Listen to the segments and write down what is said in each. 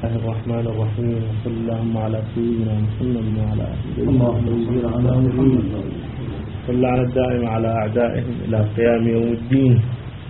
الله الرحمن الرحيم، وصلى اللهم على سيدنا محمد وعلى آله وصحبه صلى على الدائم على أعدائهم إلى قيام يوم الدين.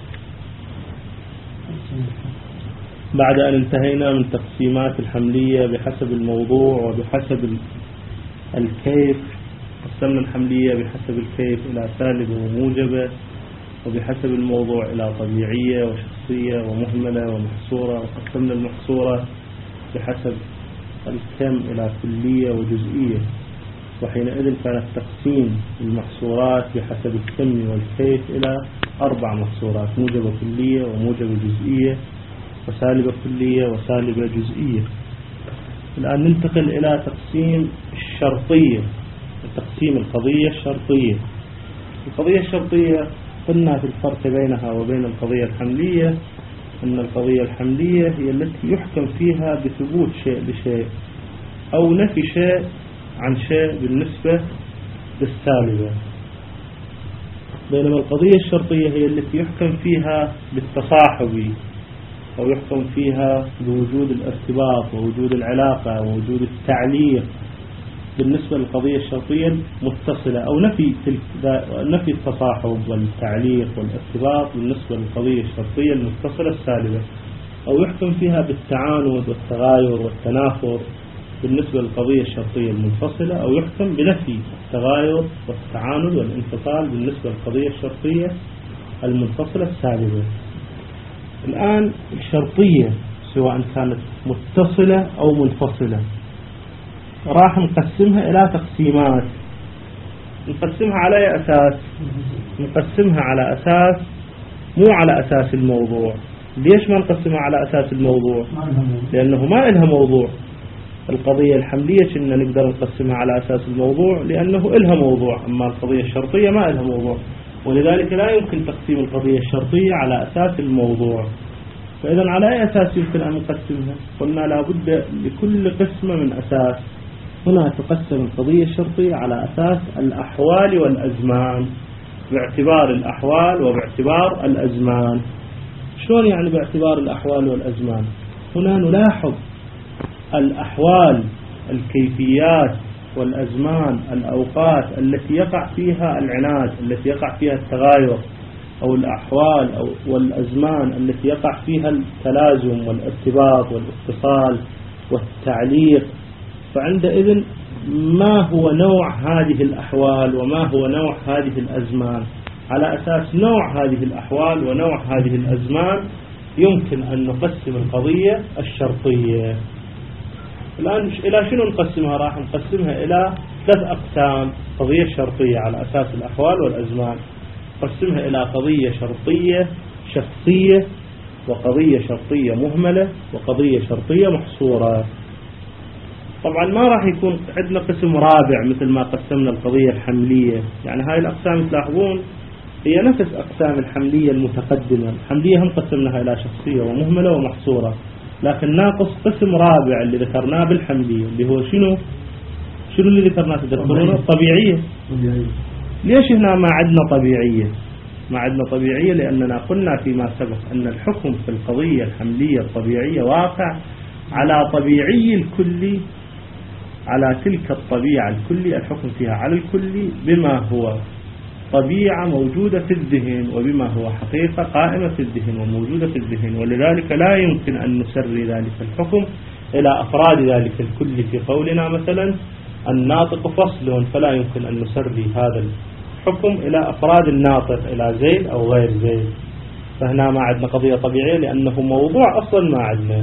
بعد أن انتهينا من تقسيمات الحملية بحسب الموضوع وبحسب الكيف، قسمنا الحملية بحسب الكيف إلى سالبة وموجبة، وبحسب الموضوع إلى طبيعية وشخصية ومهملة ومحصورة، وقسمنا المحصورة بحسب الكم إلى كلية وجزئية. وحينئذ كان التقسيم المحصورات بحسب الكم والكيف إلى 4 محصورات: موجبة كلية وموجبة جزئية وسالبة كلية وسالبة جزئية. الآن ننتقل إلى تقسيم الشرطية، تقسيم القضية الشرطية. القضية الشرطية قلنا في الفرق بينها وبين القضية الحملية أن القضية الحملية هي التي يحكم فيها بثبوت شيء بشيء أو نفي شيء عن شيء بالنسبة للسالبة، بينما القضية الشرطية هي التي يحكم فيها بالتصاحب أو يحكم فيها بوجود الارتباط ووجود العلاقة ووجود التعليق بالنسبة للقضية الشرطية المتصلة، أو نفي التصاحب والتعليق والارتباط بالنسبة للقضية الشرطية المتصلة السالبة، أو يحكم فيها بالتعاند والتغاير والتنافر بالنسبة للقضية الشرطية المنفصلة، أو يحكم بنفي التغاير والتعاند والانفصال بالنسبة للقضية الشرطية المنفصلة السالبة. الآن الشرطية سواء كانت متصلة أو منفصلة راح نقسمها إلى تقسيمات. نقسمها على أي أساس؟ نقسمها على أساس مو على أساس الموضوع. ليش ما نقسمها على أساس الموضوع؟ لأنه ما إلها موضوع. القضية الحملية كنا نقدر نقسمها على أساس الموضوع لأنه إلها موضوع، أما القضية الشرطية ما إلها موضوع، ولذلك لا يمكن تقسيم القضية الشرطية على أساس الموضوع. فإذا على أي أساس يمكن أن نقسمها؟ قلنا لابد لكل قسمة من أساس. هنا تقسم القضية الشرطية على أساس الأحوال والأزمان، باعتبار الأحوال وباعتبار الأزمان. شلون يعني باعتبار الأحوال والأزمان؟ هنا نلاحظ الأحوال، الكيفيات والأزمان، الأوقات التي يقع فيها العناد، التي يقع فيها التغاير، أو الأحوال والأزمان التي يقع فيها التلازم والارتباط والاتصال والتعليق. فعندئذ ما هو نوع هذه الأحوال وما هو نوع هذه الأزمان؟ على أساس نوع هذه الأحوال ونوع هذه الأزمان يمكن أن نقسم القضية الشرطية. الآن إلى شنو نقسمها؟ راح نقسمها إلى 3 أقسام. قضية شرطية على أساس الأحوال والأزمان نقسمها إلى قضية شرطية شخصية، وقضية شرطية مهملة، وقضية شرطية محصورة. طبعا ما راح يكون عندنا قسم رابع مثل ما قسمنا القضية الحملية. يعني هاي الأقسام تلاحظون هي نفس أقسام الحملية المتقدمة. الحملية هم قسمناها إلى شخصية ومهملة ومحصورة، لكن ناقص قسم رابع اللي ذكرناه بالحملية اللي هو شنو اللي ذكرناه تذكرونه؟ الطبيعية. ليش هنا ما عندنا طبيعية؟ ما عندنا طبيعية لأننا قلنا فيما سبق أن الحكم في القضية الحملية الطبيعية واقع على طبيعي الكلي، على تلك الطبيعة الكلي، الحكم فيها على الكلي بما هو طبيعة موجودة في الذهن وبما هو حقيقة قائمة في الذهن وموجودة في الذهن، ولذلك لا يمكن أن نسري ذلك الحكم إلى أفراد ذلك الكل. في قولنا مثلا الناطق فصل، فلا يمكن أن نسري هذا الحكم إلى أفراد الناطق إلى زيد أو غير زيد. فهنا ما عندنا قضية طبيعية لأنه موضوع أصلا ما عندنا.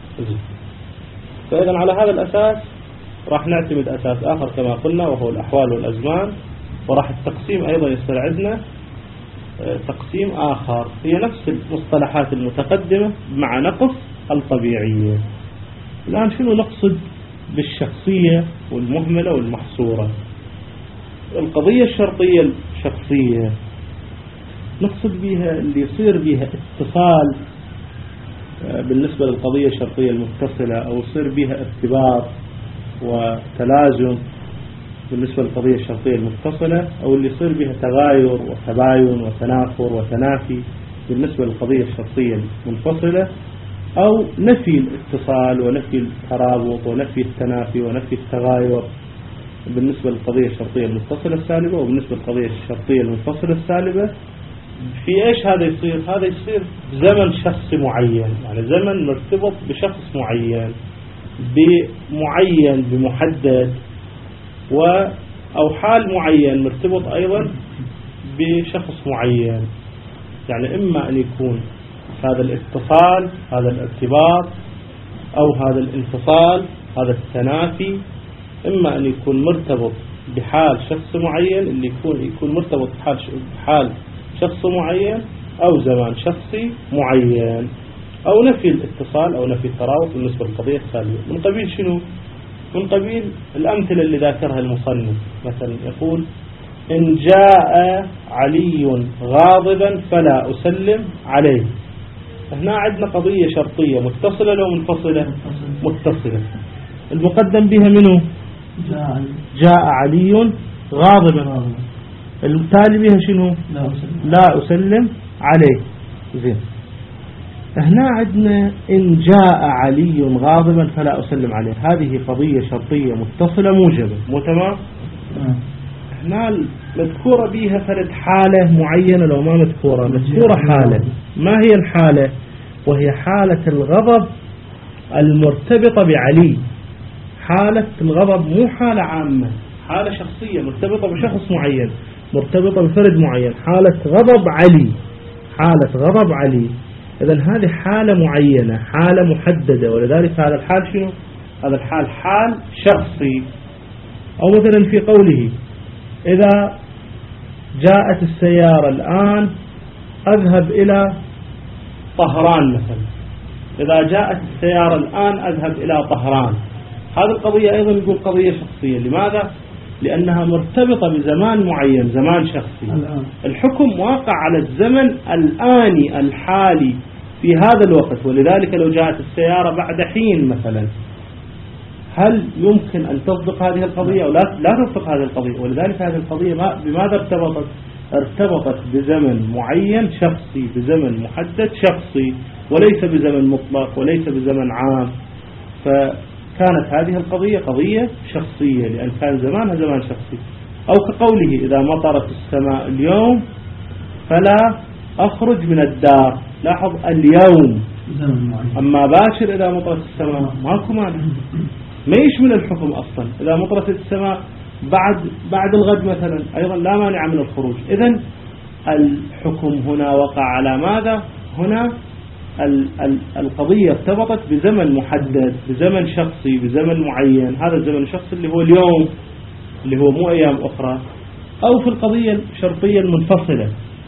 فإذا على هذا الأساس راح نعتمد أساس آخر كما قلنا وهو الأحوال والأزمان، وراح التقسيم أيضا يصير عندنا تقسيم آخر هي نفس المصطلحات المتقدمة مع نقص الطبيعية. الآن شنو نقصد بالشخصية والمهملة والمحصورة؟ القضية الشرطية الشخصية نقصد بها اللي يصير بها اتصال بالنسبة للقضية الشرطية المتصلة، أو يصير بها ارتباط وتلازم بالنسبة للقضية الشرطية المتصلة، أو اللي يصير بها تغاير وتباين وتنافر وتنافي بالنسبة للقضية الشرطية المنفصلة. أو نفي الاتصال ونفي الترابط ونفي التنافي ونفي التغاير بالنسبة للقضية الشرطية المتصلة السالبة. وبالنسبة للقضية الشرطية المنفصلة السالبة في إيش هذا يصير؟ هذا يصير بزمن شخص معين، يعني زمن مرتبط بشخص معين بمحدد، أو حال معين مرتبط أيضا بشخص معين. يعني إما أن يكون هذا الاتصال هذا الارتباط، أو هذا الانفصال هذا التنافي، إما أن يكون مرتبط بحال شخص معين اللي يكون مرتبط بحال شخص معين، أو زمان شخصي معين، أو نفي الاتصال أو نفي الترابط بالنسبة للقضية السالبة. من قبيل شنو؟ من قبيل الأمثلة اللي ذاكرها المصنف، مثلا يقول إن جاء علي غاضبا فلا أسلم عليه. هنا عندنا قضية شرطية متصلة لو منفصلة؟ متصلة. المقدم بها منه جاء علي غاضبا، التالي بها شنو؟ لا أسلم عليه. زين، هنا عندنا إن جاء علي غاضبا فلا أسلم عليه، هذه قضية شرطية متصلة موجبة، مو تمام؟ هنا مذكورة بها فرد حالة معينة، لو ما مذكورة حالة. ما هي الحالة؟ وهي حالة الغضب المرتبطة بعلي. حالة الغضب مو حالة عامة، حالة شخصية مرتبطة بشخص معين، مرتبطة بفرد معين. حالة غضب علي، حالة غضب علي. إذن هذه حالة معينة، حالة محددة، ولذلك هذا الحال شنو؟ هذا الحال حال شخصي. أو مثلا في قوله إذا جاءت السيارة الآن أذهب إلى طهران مثلا، إذا جاءت السيارة الآن أذهب إلى طهران، هذه القضية أيضا يقول قضية شخصية. لماذا؟ لأنها مرتبطة بزمان معين، زمان شخصي. الحكم واقع على الزمن الآني الحالي في هذا الوقت. ولذلك لو جاءت السيارة بعد حين مثلا، هل يمكن أن تصدق هذه القضية أو لا تصدق هذه القضية؟ ولذلك هذه القضية بماذا ارتبطت؟ ارتبطت بزمن معين شخصي، بزمن محدد شخصي، وليس بزمن مطلق وليس بزمن عام. فكانت هذه القضية قضية شخصية لأن كان زمانها زمان شخصي. أو كقوله إذا مطرت السماء اليوم فلا أخرج من الدار. لاحظ اليوم، أما باشر إذا مطرت السماء ماكو مانع، ما يشمل الحكم أصلا. إذا مطرت السماء بعد الغد مثلا أيضا لا مانع من الخروج. إذن الحكم هنا وقع على ماذا؟ هنا القضية ارتبطت بزمن محدد، بزمن شخصي، بزمن معين. هذا الزمن الشخصي اللي هو اليوم، اللي هو مو أيام أخرى. أو في القضية الشرطية المنفصلة،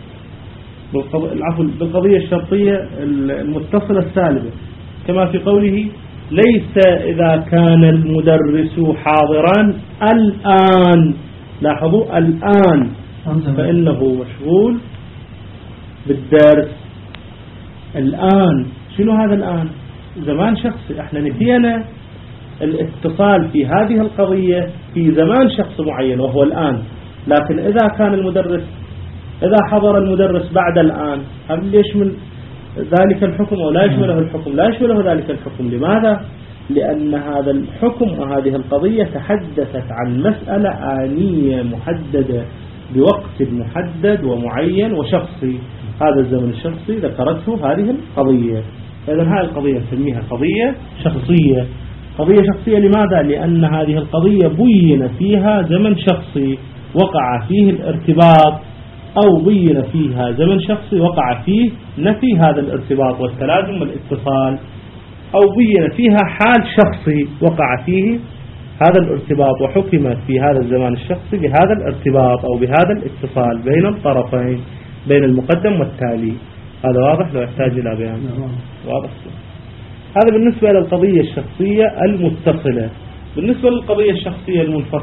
بالقضية الشرطية المتصلة السالبة، كما في قوله ليس إذا كان المدرس حاضرا الآن. لاحظوا الآن، فإنه مشغول بالدرس. الآن شنو هذا الآن؟ زمان شخصي. احنا نفينا الاتصال في هذه القضية في زمان شخص معين وهو الآن. لكن إذا كان المدرس، إذا حضر المدرس بعد الآن، هل يشمل ذلك الحكم أو لا يشمله الحكم؟ لا يشمله ذلك الحكم. لماذا؟ لأن هذا الحكم وهذه القضية تحدثت عن مسألة آنية محددة بوقت محدد ومعين وشخصي. هذا الزمن الشخصي ذكرته هذه القضية. إذن هذه القضية نسميها قضية شخصية. قضية شخصية لماذا؟ لأن هذه القضية بين فيها زمن شخصي وقع فيه الارتباط، أو بين فيها زمن شخصي وقع فيه نفي هذا الارتباط والتلازم والاتصال، أو بين فيها حال شخصي وقع فيه هذا الارتباط وحكمت في هذا الزمان الشخصي بهذا الارتباط أو بهذا الاتصال بين الطرفين، بين المقدم والتالي. هذا واضح؟ لو يحتاج إلى بيان. واضح. هذا بالنسبة للقضية الشخصية المتصلة. بالنسبة للقضية الشخصية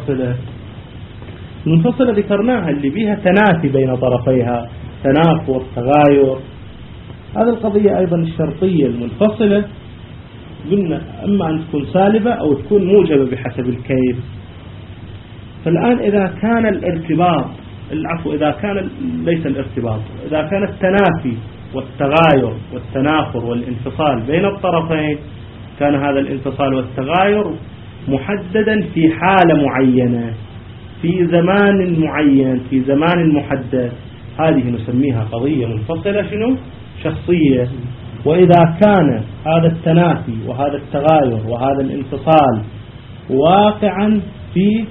المنفصلة ذكرناها اللي بيها تنافي بين طرفيها، تنافر، تغاير. هذه القضية أيضا الشرطية المنفصلة قلنا إما أن تكون سالبة أو تكون موجبة بحسب الكيف. فالآن إذا كان الارتباط، إذا كان ليس الارتباط، إذا كان التنافي والتغاير والتنافر والانفصال بين الطرفين، كان هذا الانفصال والتغاير محددا في حالة معينة في زمان معين في زمان محدد، هذه نسميها قضية منفصلة شخصية. وإذا كان هذا التنافي وهذا التغاير وهذا الانفصال واقعا في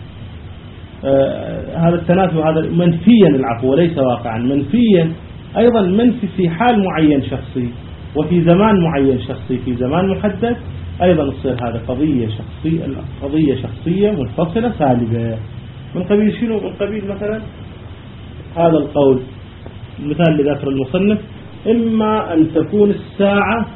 هذا التنافي وهذا منفيا، العفو وليس واقعا، منفيا أيضا منفي في حال معين شخصي وفي زمان معين شخصي في زمان محدد، أيضا تصير هذا قضية شخصية منفصلة سالبة. من قبيل شنو؟ من قبيل مثلا هذا القول، المثال اللي ذكر المصنف: إما أن تكون الساعة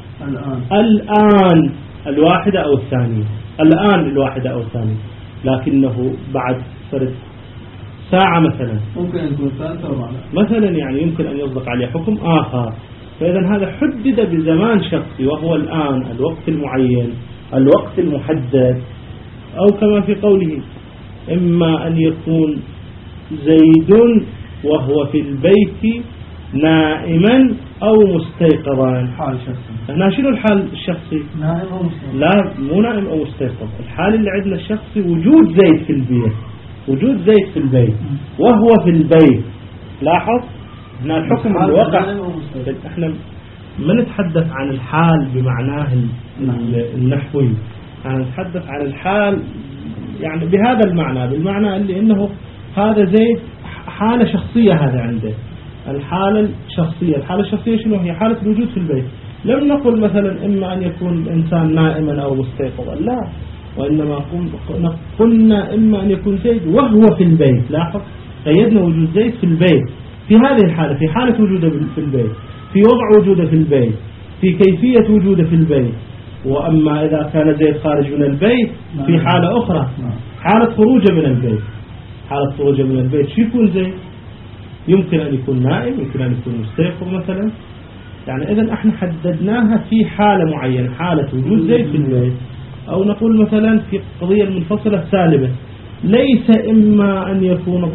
الآن الواحدة أو الثانية، الآن الواحدة أو الثانية، لكنه بعد فرد ساعة مثلا ممكن أن يكون ثالثة مثلا، يعني يمكن أن يصدق عليه حكم آخر. فإذا هذا حدد بزمان شخصي وهو الآن، الوقت المعين، الوقت المحدد. أو كما في قوله: إما أن يكون زيد وهو في البيت نائما أو مستيقظا. حال شخصي. هنا شنو الحال الشخصي؟ نائم أو مستيقظ. لا، مو نائم أو مستيقظ. الحال اللي عندنا الشخصي وجود زيد في البيت، وجود زيد في البيت وهو في البيت. لاحظ هنا الحكم الواقع. احنا ما نتحدث عن الحال بمعناه النحوي، نتحدث عن الحال يعني بهذا المعنى، بالمعنى اللي انه هذا زيد حالة شخصية، هذا عنده الحالة الشخصية شنو هي؟ حالة الوجود في البيت. لم نقل مثلا إما أن يكون الإنسان نائما أو مستيقظا، لا، وإنما قلنا إما أن يكون زيد وهو في البيت. لاحظ قيدنا وجود زيد في البيت في هذه الحالة، في حالة وجوده في البيت، في وضع وجوده في البيت، في كيفية وجوده في البيت. وأما إذا كان زيد خارج من البيت في حالة أخرى، حالة خروجه من البيت. حالة خروجه من البيت شو يكون زيد؟ يمكن أن يكون نائم، يمكن أن يكون مستيقظ مثلا. يعني إذن احنا حددناها في حالة معينة، حالة وجود زيد في البيت. أو نقول مثلا في القضية المنفصلة السالبة: ليس إما أن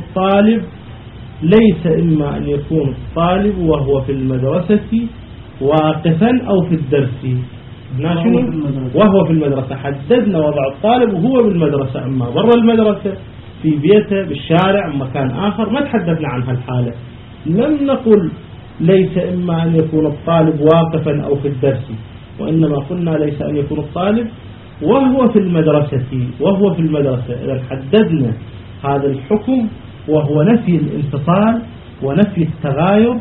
يكون الطالب وهو في المدرسة واقفا أو في الدرس. وهو في المدرسة، حددنا وضع الطالب وهو بالمدرسة. أما برا المدرسة في بيته بالشارع مكان آخر ما تحدثنا عن هالحالة. لم نقل ليس إما أن يكون الطالب واقفا أو في الدرس، وإنما قلنا ليس أن يكون الطالب وهو في المدرسة. إذا حددنا هذا الحكم وهو نفي الانفصال ونفي التغاير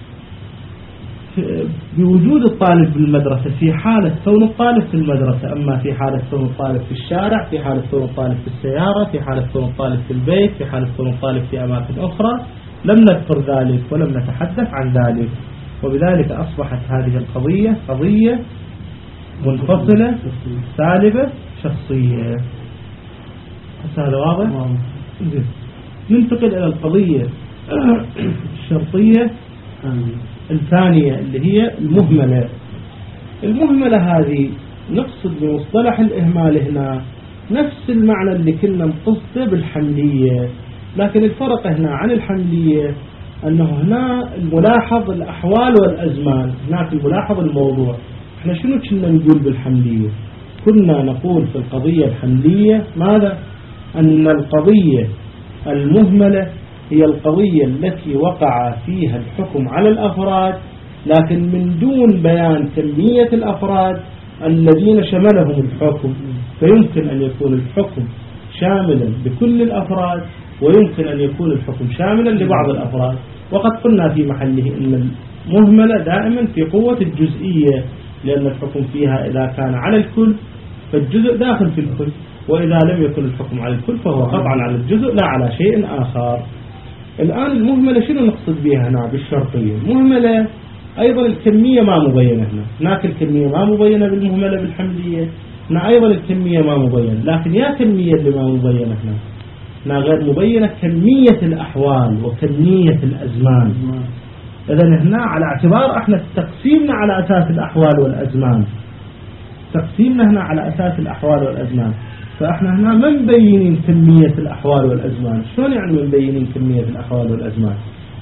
بوجود الطالب بالمدرسة في حالة كون الطالب في المدرسة. أما في حالة كون الطالب في الشارع، في حالة كون الطالب في السيارة، في حالة كون الطالب في البيت، في حالة كون الطالب في أماكن أخرى، لم نذكر ذلك ولم نتحدث عن ذلك. وبذلك أصبحت هذه القضية قضية منفصلة سالبة شخصية. هذا واضح؟ ننتقل إلى القضية الشرطية الثانية اللي هي المهملة. هذه نقصد بمصطلح الإهمال هنا نفس المعنى اللي كنا نقصده بالحملية، لكن الفرق هنا عن الحملية أنه هنا الملاحظ الأحوال والأزمان، هناك الملاحظ الموضوع. احنا شنو كنا نقول بالحملية؟ كنا نقول في القضية الحملية ماذا؟ أن القضية المهملة هي القضية التي وقع فيها الحكم على الأفراد، لكن من دون بيان كمية الأفراد الذين شملهم الحكم. فيمكن أن يكون الحكم شاملا بكل الأفراد، ويمكن أن يكون الحكم شاملا لبعض الأفراد. وقد قلنا في محله أن المهملة دائما في قوة الجزئية، لأن الحكم فيها إذا كان على الكل فالجزء داخل في الكل، وإذا لم يكن الحكم على الكل فهو قطعا على الجزء لا على شيء آخر. الآن المهملة شنو نقصد بها هنا بالشرطية؟ المهملة أيضا الكمية ما مبينة هنا، هناك الكمية ما مبينة بالمهملة بالحملية، هنا أيضا الكمية ما مبينة. لكن يا كمية اللي ما مبينة هنا غير مبينة كمية الأحوال وكمية الأزمان. إذن هنا على اعتبار احنا تقسيمنا على أساس الأحوال والأزمان، تقسيمنا هنا على أساس الأحوال والأزمان، فاحنا هنا ما مبينين كمية الأحوال والأزمان. شلون يعني مبينين كمية الأحوال والأزمان؟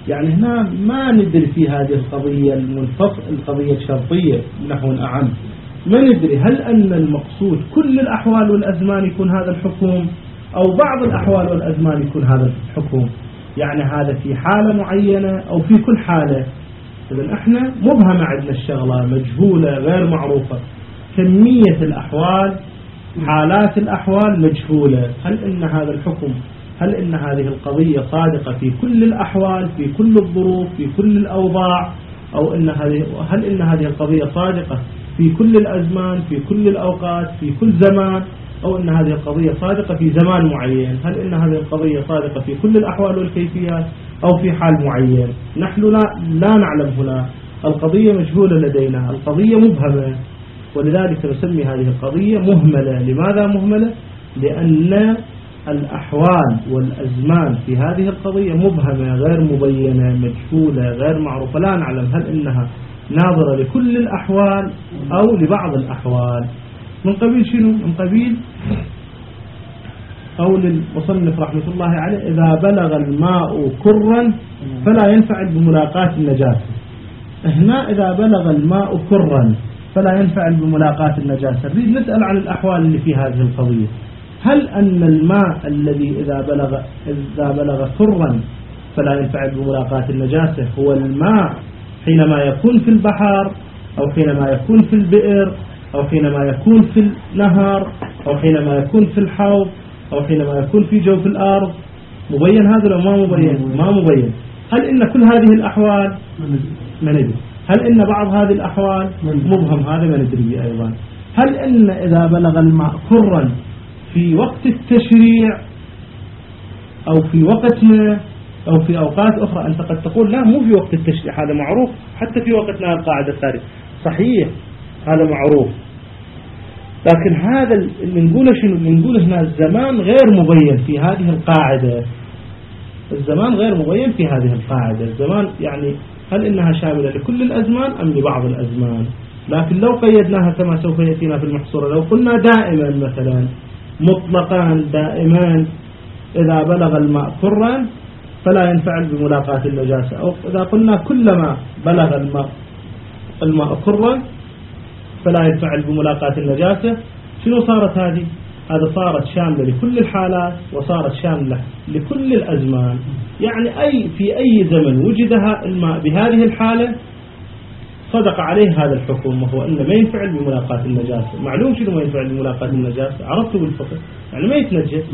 يعني هنا ما ندري في هذه القضية القضية الشرطية نحو أعم، ما ندري هل أن المقصود كل الأحوال والأزمان يكون هذا الحكم، أو بعض الأحوال والأزمان يكون هذا الحكم، يعني هذا في حالة معينة أو في كل حالة. إذن احنا مبهمة عندنا الشغلة، مجهولة غير معروفة، كمية الأحوال حالات الأحوال مجهولة. هل إن هذا الحكم، هل إن هذه القضية صادقة في كل الأحوال في كل الظروف في كل الأوضاع، أو هل إن هذه القضية صادقة في كل الأزمان في كل الأوقات في كل زمان، أو إن هذه القضية صادقة في زمان معين، هل إن هذه القضية صادقة في كل الأحوال والكيفيات أو في حال معين. نحن لا نعلم هنا، القضية مجهولة لدينا، القضية مبهمة، ولذلك نسمي هذه القضية مهملة. لماذا مهملة؟ لأن الأحوال والأزمان في هذه القضية مبهمة غير مبينة مجهولة غير معروفة، لا نعلم هل إنها ناظرة لكل الأحوال أو لبعض الأحوال. من قبيل شنو؟ من قبيل قول المصنف رحمة الله عليه: إذا بلغ الماء كرا فلا ينفعل بملاقاة النجاسة. هنا إذا بلغ الماء كرا فلا ينفعل بملاقاة النجاسة، نريد نسأل عن الأحوال اللي في هذه القضية. هل أن الماء الذي إذا بلغ كرا فلا ينفعل بملاقاة النجاسة هو الماء حينما يكون في البحر، أو حينما يكون في البئر، أو حينما يكون في النهر، أو حينما يكون في الحوض، أو حينما يكون في جوف الأرض؟ مبين هذا لو ما مبين؟ ما مبين. هل إن كل هذه الأحوال؟ ما ندري. هل إن بعض هذه الأحوال مبهم؟ هذا ما ندري أيضا. هل إن إذا بلغ الماء كرا في وقت التشريع أو في وقتنا أو في أوقات أخرى؟ أنت قد تقول لا، مو في وقت التشريع، هذا معروف، حتى في وقتنا القاعدة الثالثة صحيح هذا معروف، لكن هذا اللي نقوله شنو؟ اللي نقوله هنا الزمان غير مبين في هذه القاعدة، الزمان غير مبين في هذه القاعدة. الزمان يعني هل إنها شاملة لكل الأزمان أم لبعض الأزمان؟ لكن لو قيدناها كما سوف يأتينا في المحصورة، لو قلنا دائما مثلا مطلقا دائما إذا بلغ الماء كرا فلا ينفعل بملاقاة النجاسة، أو إذا قلنا كلما بلغ الماء كرا فلا ينفعل بملاقاة النجاسة، شنو صارت هذه؟ هذا صارت شاملة لكل الحالات وصارت شاملة لكل الأزمان. يعني في أي زمن وجدها الماء بهذه الحالة صدق عليه هذا الحكم، وهو أنه ما ينفعل بملاقاة النجاسة. معلوم شنو ما ينفعل بملاقاة النجاسة؟ عرفته بالفقه، يعني ما يتنجس.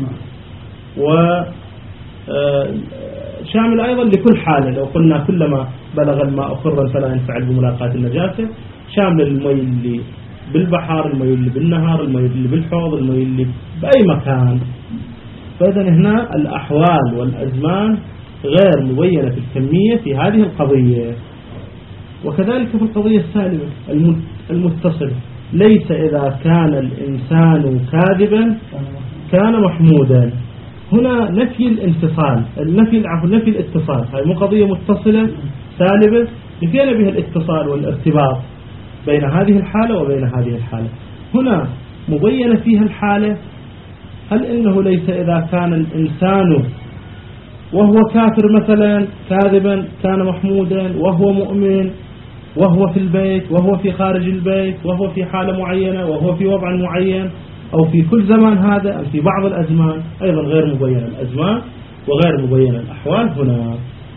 شامل أيضا لكل حالة، لو قلنا كلما بلغ الماء كرا فلا ينفعل بملاقاة النجاسة، شامل المي اللي بالبحر، المي اللي بالنهر، المي اللي بالحوض، المي اللي بأي مكان. فإذا هنا الأحوال والأزمان غير مبينة في الكمية في هذه القضية. وكذلك في القضية السالمة المتصلة، ليس إذا كان الإنسان كاذبا كان محمودا. هنا نفي الانفصال، نفي الاتصال، هذه مو قضية متصلة سالبة نفينا بها الاتصال والارتباط بين هذه الحالة وبين هذه الحالة. هنا مبينة فيها الحالة، هل إنه ليس إذا كان الإنسان وهو كافر مثلا كاذبا كان محمودا، وهو مؤمن، وهو في البيت، وهو في خارج البيت، وهو في حالة معينة، وهو في وضع معين، أو في كل زمان هذا، أو في بعض الأزمان أيضا غير مبينة الأزمان وغير مبينة الأحوال. هنا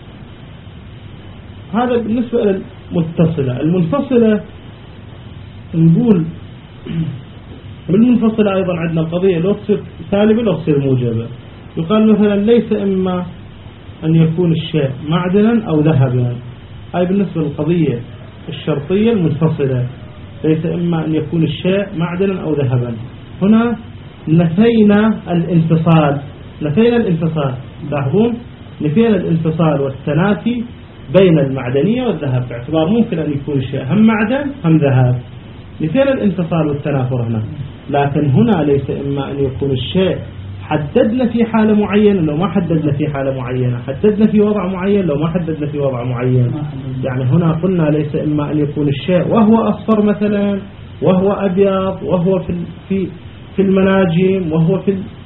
هذا بالنسبة للمتصلة. المنفصلة نقول بالمنفصلة أيضا عندنا القضية لو تصير سالبة لو تصير موجبة. يقال مثلا ليس إما أن يكون الشيء معدنا أو ذهبا، هاي بالنسبة للقضية الشرطية المنفصلة، ليس إما أن يكون الشيء معدنا أو ذهبا. هنا نفينا الانفصال، لاحظون نفينا الانفصال والتنافي بين المعدنية والذهب، باعتبار ممكن أن يكون الشيء هم معدن هم ذهب، نفينا الانفصال والتنافر هنا. لكن هنا ليس إما أن يكون الشيء حددنا في حالة معينة لو ما حددنا في حالة معينة، حددنا في وضع معين لو ما حددنا في وضع معين. يعني هنا قلنا ليس إما أن يكون الشيء وهو أصفر مثلا، وهو أبيض، وهو في المناجم، وهو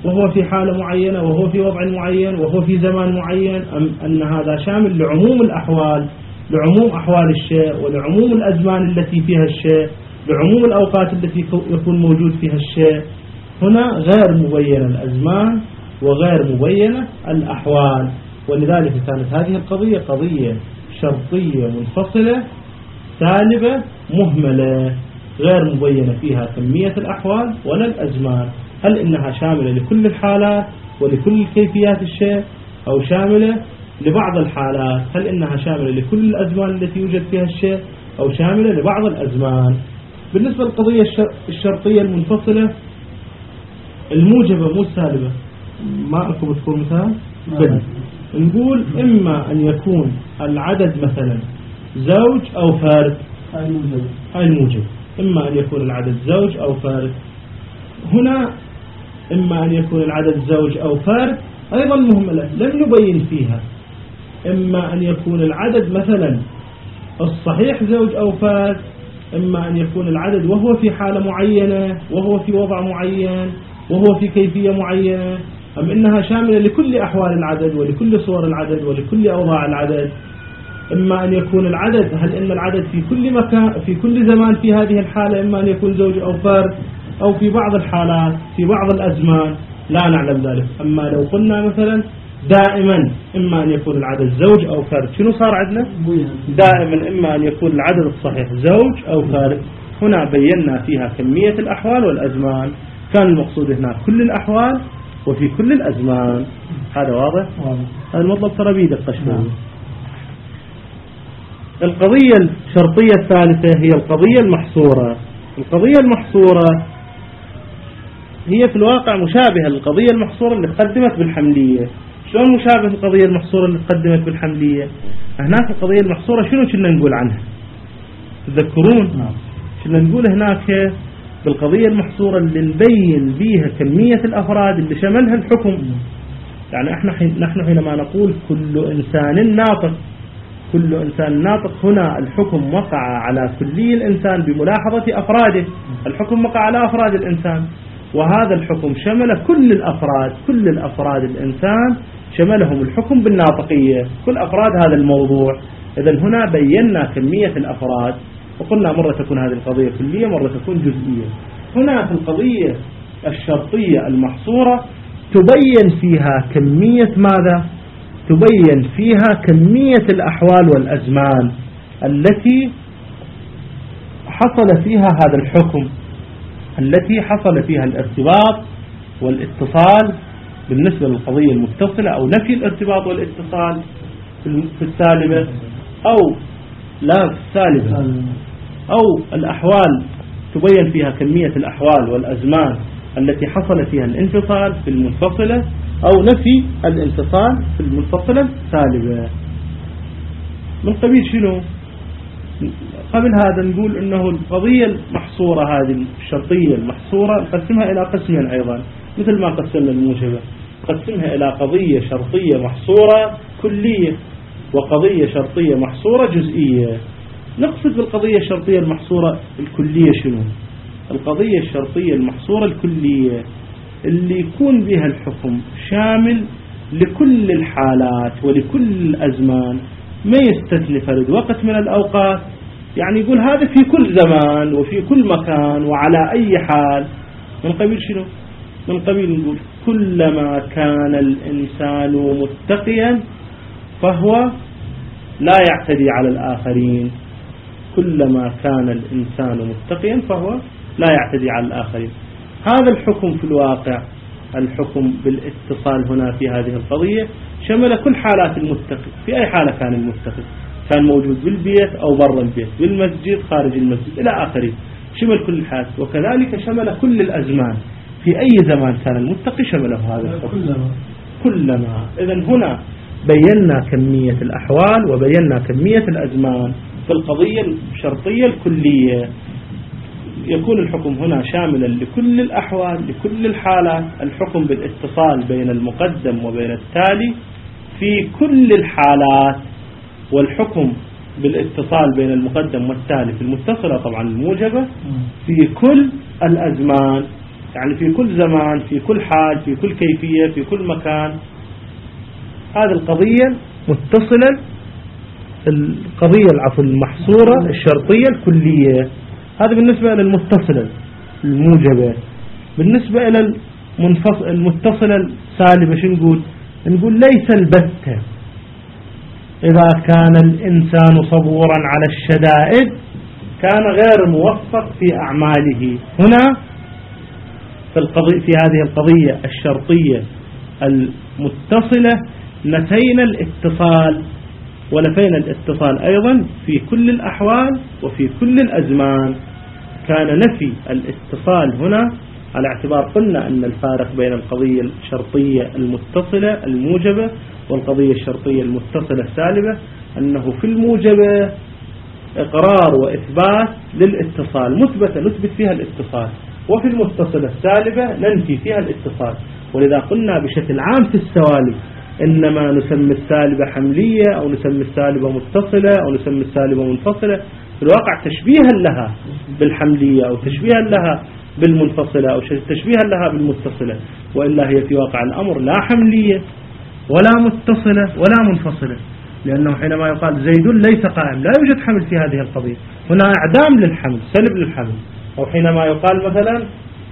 وهو في حالة معينة وهو في وضع معين وهو في زمان معين، أم أن هذا شامل لعموم الأحوال، لعموم أحوال الشيء ولعموم الأزمان التي فيها الشيء، لعموم الأوقات التي يكون موجود فيها الشيء. هنا غير مبينة الأزمان وغير مبينة الأحوال، ولذلك كانت هذه القضية قضية شرطية منفصلة سالبة مهملة غير مبينة فيها كمية الأحوال ولا الأزمان. هل إنها شاملة لكل الحالات ولكل كيفيات الشيء، أو شاملة لبعض الحالات؟ هل إنها شاملة لكل الأزمان التي يوجد فيها الشيء، أو شاملة لبعض الأزمان؟ بالنسبة للقضية الشرطية المنفصلة الموجبة مو السالبة، ما أكو بذكر مثال، نقول إما أن يكون العدد مثلا زوج أو فرد، هاي الموجب، إما أن يكون العدد زوج أو فرد. هنا إما أن يكون العدد زوج أو فرد أيضا مهملة لم نبين فيها. إما أن يكون العدد مثلا الصحيح زوج أو فرد، إما أن يكون العدد وهو في حالة معينة وهو في وضع معين وهو في كيفية معينة، أم إنها شاملة لكل أحوال العدد ولكل صور العدد ولكل أوضاع العدد. إما أن يكون العدد، هل إن العدد في كل مكان في كل زمان في هذه الحالة، إما أن يكون زوج أو فرد، أو في بعض الحالات في بعض الأزمان لا نعلم ذلك. أما لو قلنا مثلا دائما إما أن يكون العدد زوج أو فرد، شنو صار عندنا؟ دائما إما أن يكون العدد الصحيح زوج أو فرد. هنا بينا فيها كمية الأحوال والأزمان، كان المقصود هنا كل الأحوال وفي كل الأزمان. هذا واضح؟ هذا المطلب ترى بيدقة شوي. القضية الشرطية الثالثة هي القضية المحصورة. القضية المحصورة هي في الواقع مشابهة للقضية المحصورة اللي قدمت بالحملية. شلون مشابه القضية المحصورة اللي قدمت بالحملية؟ هناك القضية المحصورة شنو كنا نقول عنها؟ تذكرون؟ كنا نقول هناك بالقضية المحصورة اللي نبين بيها كمية الأفراد اللي شملها الحكم. يعني نحن حينما نقول كل إنسان ناطق، كل إنسان ناطق، هنا الحكم وقع على كلي الإنسان بملاحظة أفراده. الحكم وقع على أفراد الإنسان، وهذا الحكم شمل كل الأفراد، كل الأفراد الإنسان شملهم الحكم بالناطقية، كل أفراد هذا الموضوع. إذن هنا بينا كمية الأفراد، وقلنا مرة تكون هذه القضية كلية مرة تكون جزئية. هنا في القضية الشرطية المحصورة تبين فيها كمية ماذا؟ تبين فيها كمية الأحوال والأزمان التي حصل فيها هذا الحكم، التي حصل فيها الارتباط والاتصال بالنسبة للقضية المتصلة، أو نفي الارتباط والاتصال في السالبة، أو لا في السالبة، أو الأحوال تبين فيها كمية الأحوال والأزمان التي حصل فيها الانفصال في المنفصلة، أو نفي الانفصال في المنفصلة السالبة. من قبيل شنو؟ قبل هذا نقول أنه القضية المحصورة هذه الشرطية المحصورة نقسمها إلى قسمين أيضا، مثل ما قسمنا الموجبة، نقسمها إلى قضية شرطية محصورة كلية وقضية شرطية محصورة جزئية. نقصد بالقضية الشرطية المحصورة الكلية شنو؟ القضية الشرطية المحصورة الكلية اللي يكون بها الحكم شامل لكل الحالات ولكل الأزمان، ما يستثني فرد وقت من الأوقات. يعني يقول هذا في كل زمان وفي كل مكان وعلى أي حال. من قبيل شنو؟ من قبيل نقول كلما كان الإنسان متقيا فهو لا يعتدي على الآخرين. كلما كان الإنسان متقيا فهو لا يعتدي على الآخرين. هذا الحكم في الواقع، الحكم بالاتصال هنا في هذه القضية شمل كل حالات المتقي. في أي حالة كان المتقي، كان موجود بالبيت أو برا البيت، بالمسجد خارج المسجد إلى آخره، شمل كل الحالات. وكذلك شمل كل الأزمان، في أي زمان كان المتقي شمله هذا الحكم كلما. إذن هنا بينا كمية الأحوال وبينا كمية الأزمان في القضية الشرطية الكلية. يكون الحكم هنا شاملا لكل الأحوال لكل الحالات، الحكم بالاتصال بين المقدم وبين التالي في كل الحالات، والحكم بالاتصال بين المقدم والتالي في المتصلة طبعا الموجبة في كل الأزمان. يعني في كل زمان، في كل حال، في كل كيفية، في كل مكان. هذه القضية متصلة، القضية المحصورة الشرطية الكلية. هذا بالنسبة إلى المتصلة الموجبة. بالنسبة إلى المتصلة السالبة شو نقول ليس البتة إذا كان الإنسان صبورا على الشدائد كان غير موفق في أعماله. هنا في هذه القضية الشرطية المتصلة نفينا الاتصال، ونفينا الاتصال أيضا في كل الأحوال وفي كل الأزمان. كان نفي الاتصال هنا على اعتبار قلنا أن الفارق بين القضية الشرطية المتصلة الموجبة والقضية الشرطية المتصلة السالبة أنه في الموجبة إقرار وإثبات للاتصال مثبتة نثبت فيها الاتصال، وفي المتصلة السالبة ننفي فيها الاتصال. ولذا قلنا بشكل عام في السوالب إنما نسمي السالبة حملية أو نسمي السالبة متصلة أو نسمي السالبة منفصلة، في الواقع تشبيها لها بالحملية أو تشبيها لها بالمنفصلة أو تشبيها لها بالمتصلة، وإلا هي في واقع الأمر لا حملية ولا متصلة ولا منفصلة. لأنه حينما يقال زيد ليس قائم لا يوجد حمل في هذه القضية، هنا إعدام للحمل، سلب للحمل. أو حينما يقال مثلا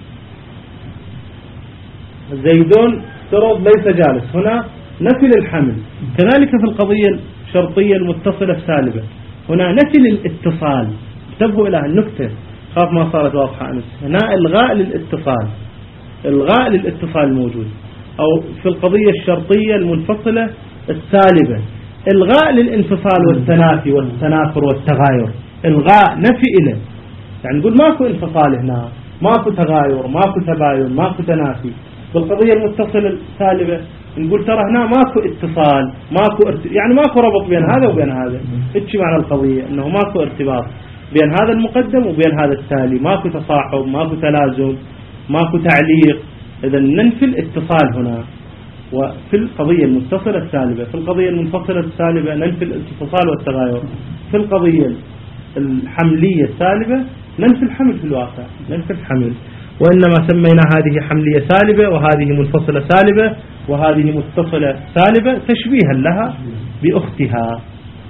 زيد افترض ليس جالس، هنا نفي للحمل. كذلك في القضية الشرطية المتصلة السالبة هنا نفي للاتصال. انتبهوا إلى النكتة، خاف ما صارت واضحة أمس. هنا إلغاء للاتصال، إلغاء للاتصال الموجود. أو في القضية الشرطية المنفصلة السالبة إلغاء للانفصال والتنافي والتنافر والتغاير، إلغاء نفي إله. يعني نقول ماكو انفصال هنا، ماكو تغاير، ماكو تباين، ماكو تنافي. بالقضية المتصلة السالبة نقول ترى هنا ماكو اتصال، يعني ماكو ربط بين هذا وبين هذا. إيش معنى القضية؟ إنه ماكو ارتباط بين هذا المقدم وبين هذا التالي، ماكو تصاحب، ماكو تلازم، ماكو تعليق. إذا ننفي الاتصال هنا. وفي القضية المتصلة السالبة، في القضية المنفصلة السالبة ننفي الاتصال والتغاير. في القضية الحملية السالبة ننفي الحمل، في الواقع ننفي الحمل. وإنما سمينا هذه حملية سالبة وهذه منفصلة سالبة وهذه متصلة سالبة تشبيها لها بأختها.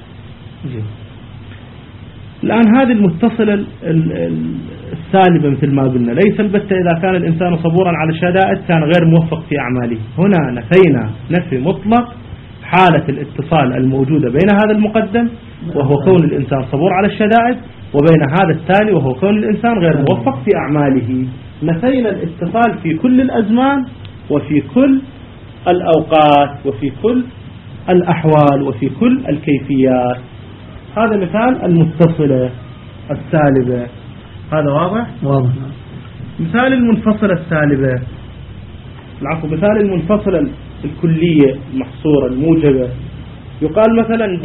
الآن هذه المتصلة السالبة مثل ما قلنا ليس البتة إذا كان الإنسان صبورا على الشدائد كان غير موفق في أعماله. هنا نفينا نفي مطلق حالة الاتصال الموجودة بين هذا المقدم وهو كون الإنسان صبور على الشدائد وبين هذا التالي وهو كون الإنسان غير موفق في أعماله. نفينا الاتصال في كل الأزمان وفي كل الأوقات وفي كل الأحوال وفي كل الكيفيات. هذا مثال المتصلة السالبة. هذا واضح؟ واضح. مثال المنفصلة السالبة، العفو، مثال المنفصلة الكلية المحصورة الموجبة. يقال مثلا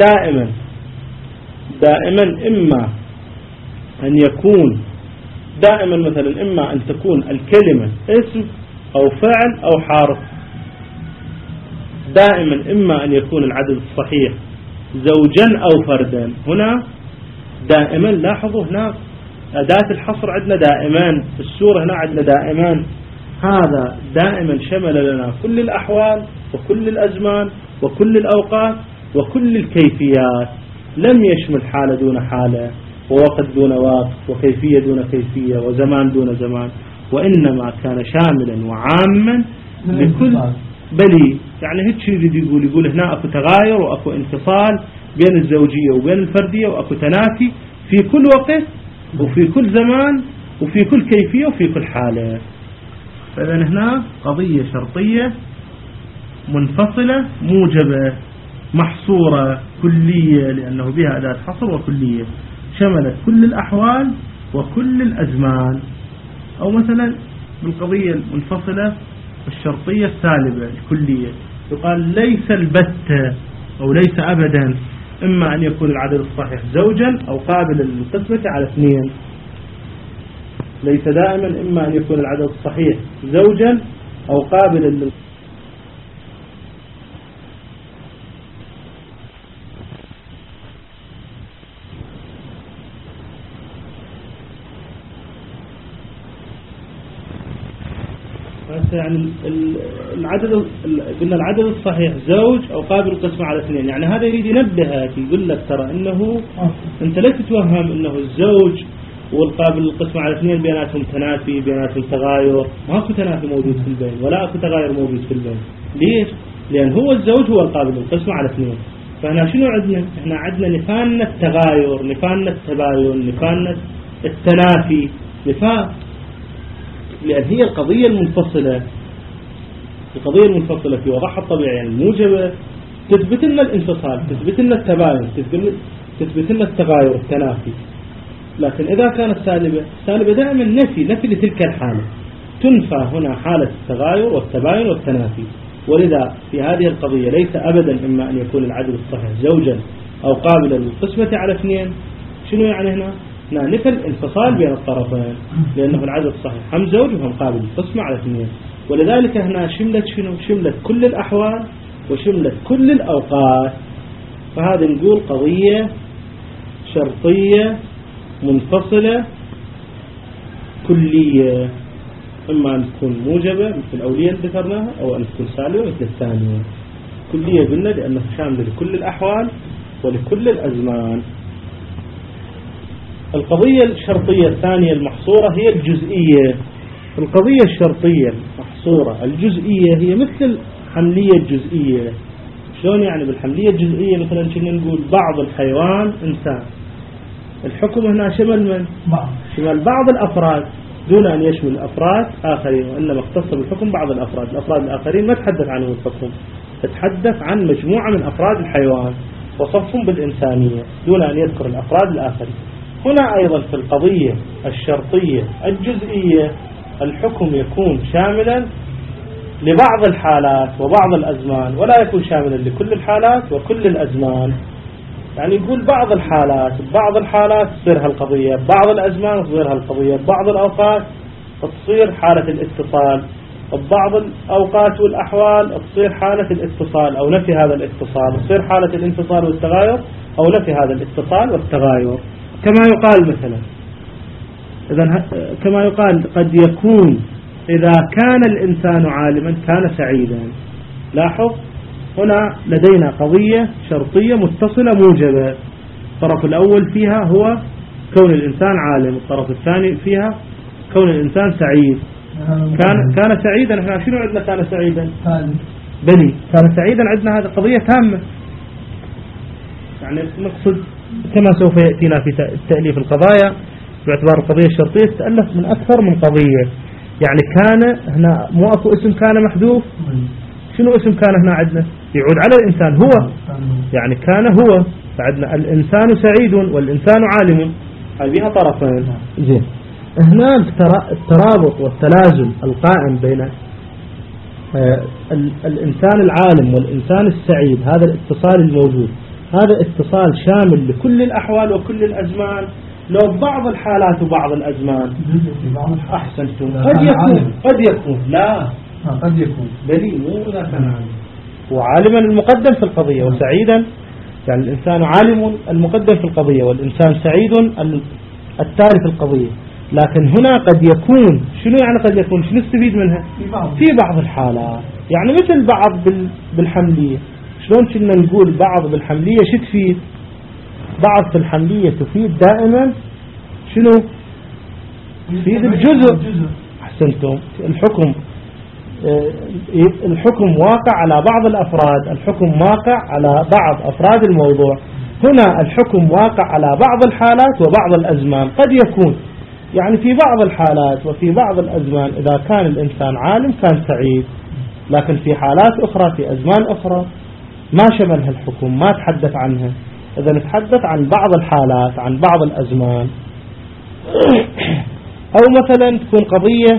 دائما إما أن يكون دائما مثلا إما أن تكون الكلمة اسم أو فعل أو حرف. دائما إما أن يكون العدد الصحيح زوجا أو فردا. هنا دائما لاحظوا هنا أداة الحصر عندنا دائما، في السورة هنا عندنا دائما. هذا دائما شمل لنا كل الأحوال وكل الأزمان وكل الأوقات وكل الكيفيات، لم يشمل حالة دون حالة ووقت دون وقت وكيفية دون كيفية وزمان دون زمان، وإنما كان شاملا وعاما لكل بلي. يعني هيك يريد يقول هنا أكو تغاير وأكو انفصال بين الزوجية وبين الفردية وأكو تنافي في كل وقت وفي كل زمان وفي كل كيفية وفي كل حالة. فإذا هنا قضية شرطية منفصلة موجبة محصورة كلية لأنه بها أداة حصر وكلية شملت كل الأحوال وكل الأزمان. أو مثلا بالقضية المنفصلة الشرطية السالبة الكلية يقال ليس البتة أو ليس أبدا إما أن يكون العدد الصحيح زوجا أو قابلا للقسمة على 2. ليس دائما إما أن يكون العدد الصحيح زوجا أو قابلا للقسمة. يعني قلنا العدد الصحيح زوج أو قابل القسمة على اثنين، يعني هذا يريد ينبهك يقول لك ترى إنه أنت لا تتوهم إنه الزوج والقابل للقسمة على اثنين بيناتهم تنافي، بيناتهم تغاير. ماكو تنافي موجود في البين ولا اكو تغاير موجود في البين. ليش؟ لأن هو الزوج هو القابل للقسمة على اثنين. فهنا شنو عندنا؟ احنا عندنا نفانا التغاير، نفانا التباين، نفانا التنافي، نفاق، لأن هي القضية المنفصلة في وضعها الطبيعي يعني الموجبة تثبت لنا الانفصال، تثبت لنا التباين، تثبت لنا التغاير التنافي. لكن إذا كانت سالبة دائما نفي لتلك الحالة، تنفى هنا حالة التغاير والتباين والتنافي. ولذا في هذه القضية ليس أبدا إما أن يكون العدد الصحيح زوجا أو قابلا للقسمة على اثنين. شنو يعني هنا نفي الانفصال بين الطرفين، لأنه العدد الصحيح هم زوج وهم قابل للقسمة على اثنين. ولذلك هنا شملت شنو؟ شملت كل الأحوال وشملت كل الأوقات. فهذا نقول قضية شرطية منفصلة كلية، إما أن تكون موجبة مثل الأولية اللي ذكرناها أو أن تكون سالبة مثل الثانية. كلية قلنا لأنه شامل لكل الأحوال ولكل الأزمان. القضية الشرطية الثانية المحصورة هي الجزئية. القضية الشرطية المحصورة الجزئية هي مثل الحملية الجزئية. شلون يعني بالحملية الجزئية؟ مثلا كنا نقول بعض الحيوان إنسان. الحكم هنا شمل من؟ شمل بعض الأفراد دون أن يشمل أفراد آخرين، وإنما اختص بالحكم بعض الأفراد. الأفراد الآخرين ما تحدث عنهم الحكم، تتحدث عن مجموعة من أفراد الحيوان وصفهم بالإنسانية دون أن يذكر الأفراد الآخرين. هنا أيضا في القضية الشرطية الجزئية الحكم يكون شاملا لبعض الحالات وبعض الأزمان، ولا يكون شاملا لكل الحالات وكل الأزمان. يعني يقول بعض الحالات تصير هالقضية، بعض الأزمان تصير هالقضية، بعض الأوقات تصير حالة الاتصال، وبعض الأوقات والأحوال تصير حالة الاتصال أو نفي هذا الاتصال، تصير حالة الانفصال والتغاير أو نفي هذا الاتصال والتغاير. كما يقال مثلا كما يقال قد يكون إذا كان الإنسان عالما كان سعيدا. لاحظ هنا لدينا قضية شرطية متصلة موجبة، الطرف الأول فيها هو كون الإنسان عالم، الطرف الثاني فيها كون الإنسان سعيد. كان سعيدا، احنا شنو عندنا كان سعيدا؟ بلي كان سعيدا عندنا هذه قضية تامة. يعني نقصد كما سوف يأتينا في تأليف القضايا باعتبار القضية الشرطية تتألف من أكثر من قضية. يعني كان هنا مو أكو اسم كان محذوف. شنو اسم كان هنا عندنا؟ يعود على الإنسان هو، يعني كان هو، فعندنا الإنسان سعيد والإنسان عالم، هاي بها طرفين. زين هنا الترابط والتلازم القائم بين الإنسان العالم والإنسان السعيد، هذا الاتصال الموجود، هذا اتصال شامل لكل الأحوال وكل الأزمان. لو بعض الحالات وبعض الأزمان أحسنتم قد يكون لا قد يكون بلي مو إذا كان عالم. وعالما المقدم في القضية وسعيدا، يعني الإنسان عالم المقدم في القضية والإنسان سعيد التالي في القضية. لكن هنا قد يكون، شنو يعني قد يكون؟ شنو نستفيد منها؟ في بعض الحالات، يعني مثل بعض بالحملية. شلون كنا نقول بعض بالحملية شو تفيد؟ بعض في الحملية تفيد دائما شنو؟ تفيد الجزء. أحسنتم. الحكم واقع على بعض الأفراد، الحكم واقع على بعض أفراد الموضوع. هنا الحكم واقع على بعض الحالات وبعض الأزمان. قد يكون يعني في بعض الحالات وفي بعض الأزمان إذا كان الإنسان عالم كان سعيد، لكن في حالات أخرى في أزمان أخرى ما شملها الحكم، ما تحدث عنها. إذا نتحدث عن بعض الحالات عن بعض الأزمان. أو مثلا تكون قضية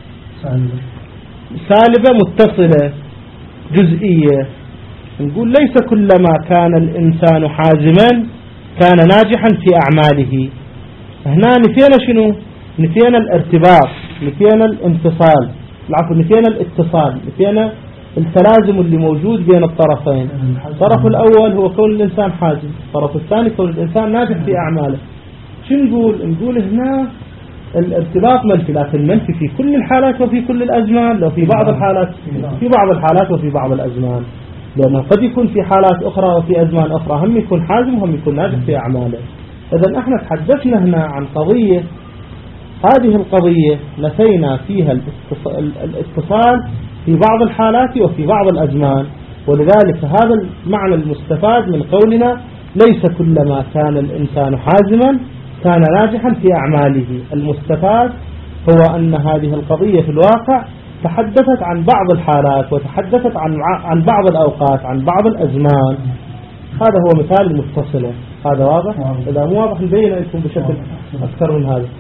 سالبة متصلة جزئية، نقول ليس كلما كان الإنسان حازما كان ناجحا في أعماله. هنا نفينا شنو؟ نفينا الارتباط، نفينا الانفصال، العفو نفينا الاتصال، نفينا التلازم اللي موجود بين الطرفين. الطرف الأول هو كون الإنسان حازم، الطرف الثاني كون الإنسان ناجح في أعماله. شو نقول؟ نقول هنا الارتباط منفي، لكن منفي في كل الحالات وفي كل الأزمان، لو في بعض الحالات في بعض الحالات وفي بعض الأزمان، لأنه قد يكون في حالات أخرى وفي أزمان أخرى هم يكون حازم وهم يكون ناجح في أعماله. إذن احنا تحدثنا هنا عن قضية، هذه القضية نفينا فيها الاتصال في بعض الحالات وفي بعض الأزمان، ولذلك هذا المعنى المستفاد من قولنا ليس كلما كان الإنسان حازما كان ناجحا في أعماله. المستفاد هو أن هذه القضية في الواقع تحدثت عن بعض الحالات وتحدثت عن بعض الأوقات، عن بعض الأزمان. هذا هو مثال المتصلة. هذا واضح؟ إذا مو واضح نبين لكم بشكل أكثر من هذا.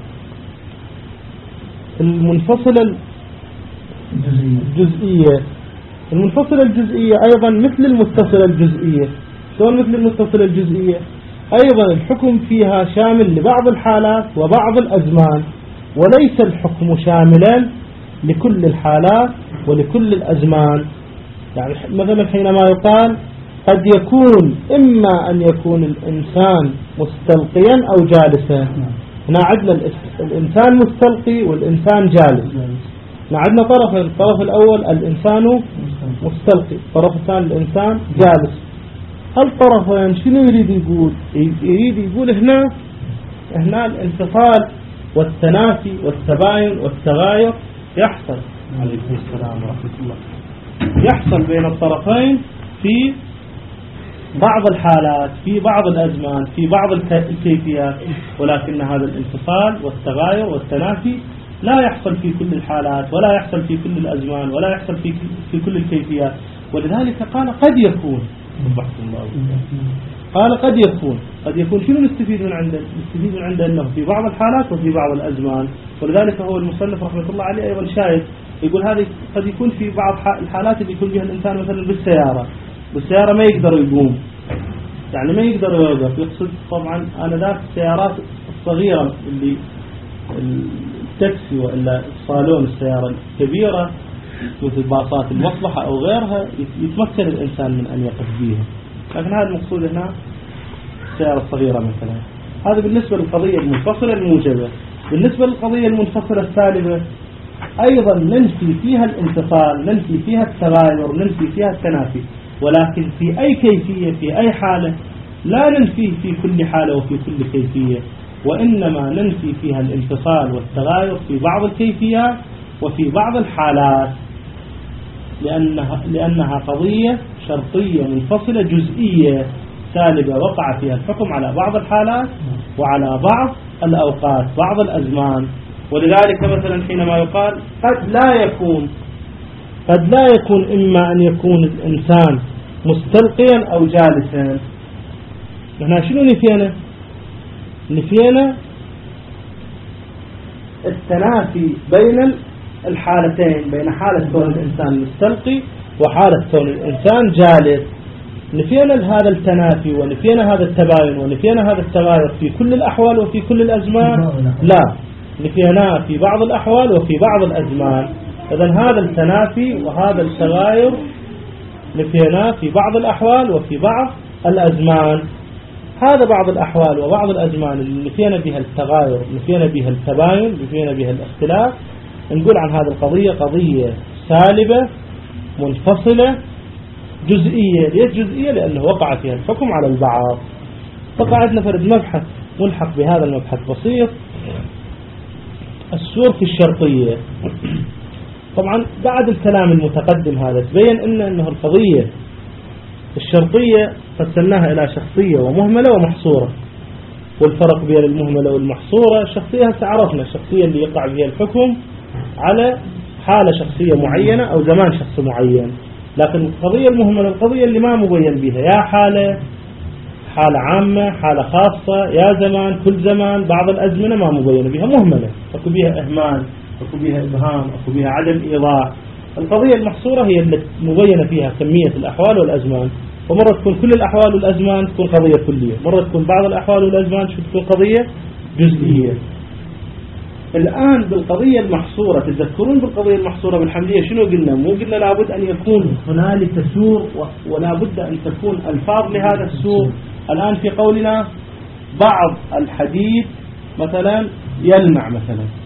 المنفصلة الجزئية، المنفصلة الجزئية أيضا مثل المتصلة الجزئية. شلون مثل المتصلة الجزئية؟ أيضا الحكم فيها شامل لبعض الحالات وبعض الأزمان، وليس الحكم شاملا لكل الحالات ولكل الأزمان. يعني مثلا حينما يقال قد يكون إما أن يكون الإنسان مستلقيا أو جالسا، هنا عندنا الإنسان مستلقي والإنسان جالس. عندنا طرفين، الطرف الأول الإنسان مستلقي، الطرف الثاني الإنسان جالس. الطرفين شنو يريد يقول؟ يريد يقول هنا الانفصال والتنافي والتباين والتغاير يحصل، عليكم السلام ورحمة الله، يحصل بين الطرفين في بعض الحالات، في بعض الأزمان، في بعض الكيفيات، ولكن هذا الانفصال والتغاير والتنافي لا يحصل في كل الحالات ولا يحصل في كل الأزمان ولا يحصل في كل الكيفيات. ولذلك قال قد يكون، قال قد يكون شنو نستفيد من عنده؟ نستفيد من عنده أنه في بعض الحالات وفي بعض الأزمان. ولذلك هو المصنف رحمة الله عليه أيضا شايف يقول هذه قد يكون في بعض الحالات اللي يكون بها الإنسان مثلا بالسيارة ما يقدر يقوم، يعني ما يقدر يوقف. يقصد طبعا أنا ذاك السيارات الصغيرة اللي التاكسي وإلا الصالون، السيارة الكبيرة مثل باصات المصلحة أو غيرها يتمكن الإنسان من أن يقف بها، لكن هذا المقصود هنا السيارة الصغيرة مثلا. هذا بالنسبة للقضية المنفصلة الموجبة. بالنسبة للقضية المنفصلة السالبة أيضا ننفي فيها الانفصال، ننفي فيها التغاير، ننفي فيها التنافي، ولكن في أي كيفية في أي حالة لا ننفي في كل حالة وفي كل كيفية، وإنما ننفي فيها الانفصال والتغاير في بعض الكيفيات وفي بعض الحالات، لأنها قضية شرطية منفصلة جزئية سالبة وقع فيها الحكم على بعض الحالات وعلى بعض الأوقات، بعض الأزمان. ولذلك مثلا حينما يقال قد لا يكون إما أن يكون الإنسان مستلقيا أو جالسا. نحن شنو نفينا التنافي بين الحالتين، بين حالة كون الإنسان مستلقي وحالة كون الإنسان جالس. نفينا هذا التنافي ونفينا هذا التباين ونفينا هذا التغاير في كل الأحوال وفي كل الأزمان، لا، نفيناه في بعض الأحوال وفي بعض الأزمان. إذن هذا التنافي وهذا التغاير نفيناه في بعض الأحوال وفي بعض الأزمان. هذا بعض الأحوال وبعض الأزمان اللي نفينا بها التغاير، نفينا بها التباين، نفينا بها الاختلاف، نقول عن هذه القضية قضية سالبة منفصلة جزئية. ليش جزئية؟ لأنه وقع فيها الحكم على البعض. فقعدنا فرد مبحث ملحق بهذا المبحث بسيط، السور في الشرطية. طبعا بعد الكلام المتقدم هذا تبين أنه القضية الشرطية قسمناها إلى شخصية ومهملة ومحصورة، والفرق بين المهملة والمحصورة الشخصية عرفنا الشخصية اللي يقع بها الحكم على حالة شخصية معينة أو زمان شخص معين، لكن القضية المهملة القضية اللي ما مبين بها، يا حالة عامة، حالة خاصة، يا زمان، كل زمان، بعض الأزمنة ما مبين بها، مهملة، أكو بها إهمال، أكو بها إبهام، أكو بها عدم إيضاح. القضية المحصورة هي اللي مبينة فيها كمية الأحوال والأزمان، ومرة تكون كل الأحوال والأزمان تكون قضية كلية، مرة تكون بعض الأحوال والأزمان تكون قضية جزئية. الآن بالقضية المحصورة، تذكرون بالقضية المحصورة بالحمدية شنو قلنا؟ مو قلنا لابد أن يكون هنالك سور ولابد أن تكون ألفاظ لهذا السور. الآن في قولنا بعض الحديث مثلا يلمع مثلا،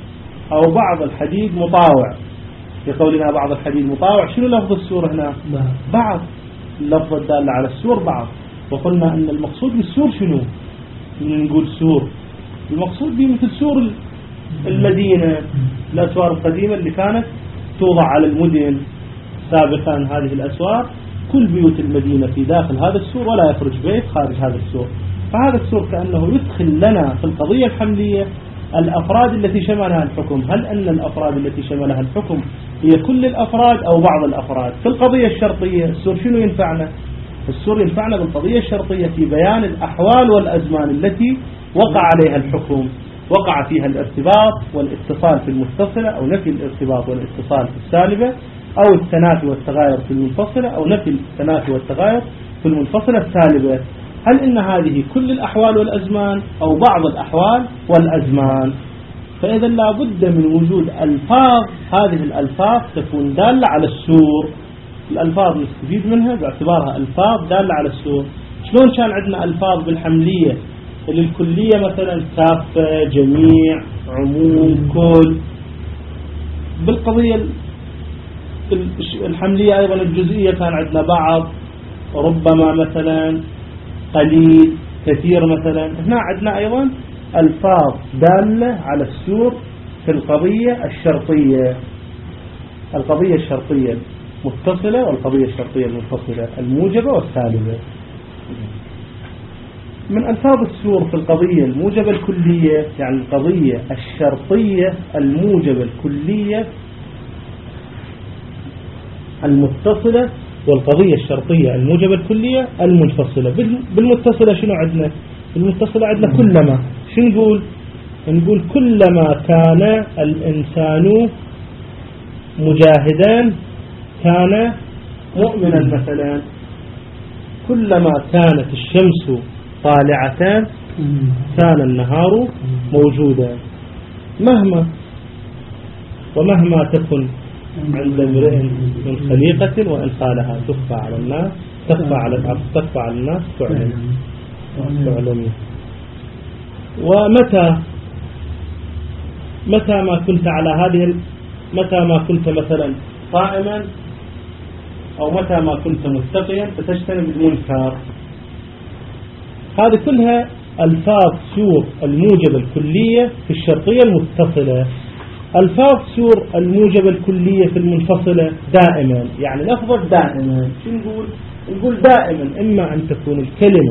أو بعض الحديد مطاوع. في قولنا بعض الحديد مطاوع، شنو لفظ السور هنا؟ بعض. اللفظ الدالة على السور بعض. وقلنا أن المقصود بالسور شنو؟ نقول سور، المقصود به مثل سور المدينة، الأسوار القديمة اللي كانت توضع على المدن سابقا. هذه الأسوار كل بيوت المدينة في داخل هذا السور، ولا يخرج بيت خارج هذا السور. فهذا السور كأنه يدخل لنا في القضية الحملية الأفراد التي شملها الحكم. هل أن الأفراد التي شملها الحكم هي كل الأفراد أو بعض الأفراد؟ في القضية الشرطية السور شنو ينفعنا؟ السور ينفعنا بالقضية الشرطية في بيان الأحوال والأزمان التي وقع عليها الحكم، وقع فيها الارتباط والاتصال في المتصلة، أو نفي الارتباط والاتصال في السالبة، أو التنافي والتغاير في المنفصلة، أو نفي التنافي والتغاير في المنفصلة السالبة. هل إن هذه كل الأحوال والأزمان أو بعض الأحوال والأزمان؟ فإذا لا بد من وجود ألفاظ، هذه الألفاظ تكون دالة على السور. الألفاظ نستفيد منها باعتبارها ألفاظ دالة على السور. شلون كان عندنا ألفاظ بالحملية للكلية مثلا كافة، جميع، عموم، كل. بالقضية الحملية أيضا الجزئية كان عندنا بعض، ربما مثلا، قليل، كثير مثلا. هنا عندنا أيضا ألفاظ دالة على السور في القضية الشرطية، القضية الشرطية متصلة والقضية الشرطية المنفصلة، الموجبة والسالبة. من ألفاظ السور في القضية الموجبة الكلية، يعني القضية الشرطية الموجبة الكلية المتصلة، والقضية الشرطية الموجبة الكلية المنفصلة. بالمتصلة شنو عندنا؟ بالمتصلة عندنا كلما. شنو نقول كلما كان الإنسان مجاهدا كان مؤمنا مثلا، كلما كانت الشمس طالعة كان النهار موجودا. ومهما تكن عند امرئ من خليقة وإن قالها تخفى على الناس، تخفى على الأرض، تخفى على الناس تعلم. متى ما كنت على هذه، متى ما كنت مثلا قائما، أو متى ما كنت متقيا فتجتنب المنكر. هذه كلها ألفاظ سور الموجبة الكلية في الشرطية المتصلة. ألفاظ سور الموجبة الكلية في المنفصلة دائما، يعني لفظة دائما. شو نقول دائما إما أن تكون الكلمة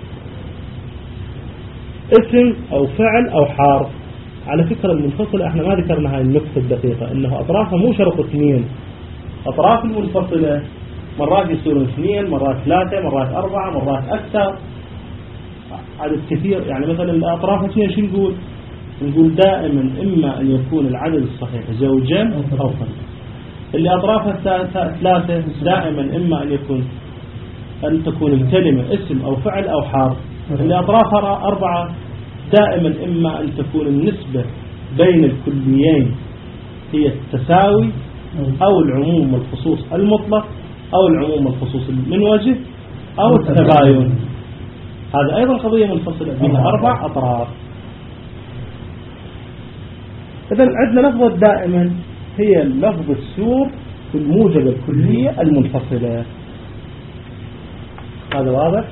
اسم أو فعل أو حرف. على فكرة المنفصلة احنا ما ذكرنا هاي النقطة الدقيقة، انه اطرافها مو شرط اثنين. اطراف المنفصلة مرات يصيرون 2، مرات 3، مرات 4، مرات اكثر، عدد كثير. يعني مثلا الاطراف 2 شو نقول دائما اما ان يكون العدد الصحيح زوجا او فردا. اللي اطرافها 3 دائما اما ان تكون الكلمة اسم او فعل او حرف. اللي اطرافها 4 دائما إما أن تكون النسبة بين الكليين هي التساوي، أو العموم والخصوص المطلق، أو العموم والخصوص المنوجه، أو التباين. هذا أيضا قضية منفصلة بها 4 أطراف. إذن عندنا لفظة دائما هي لفظ السور في الموجبة الكلية المنفصلة. هذا واضح؟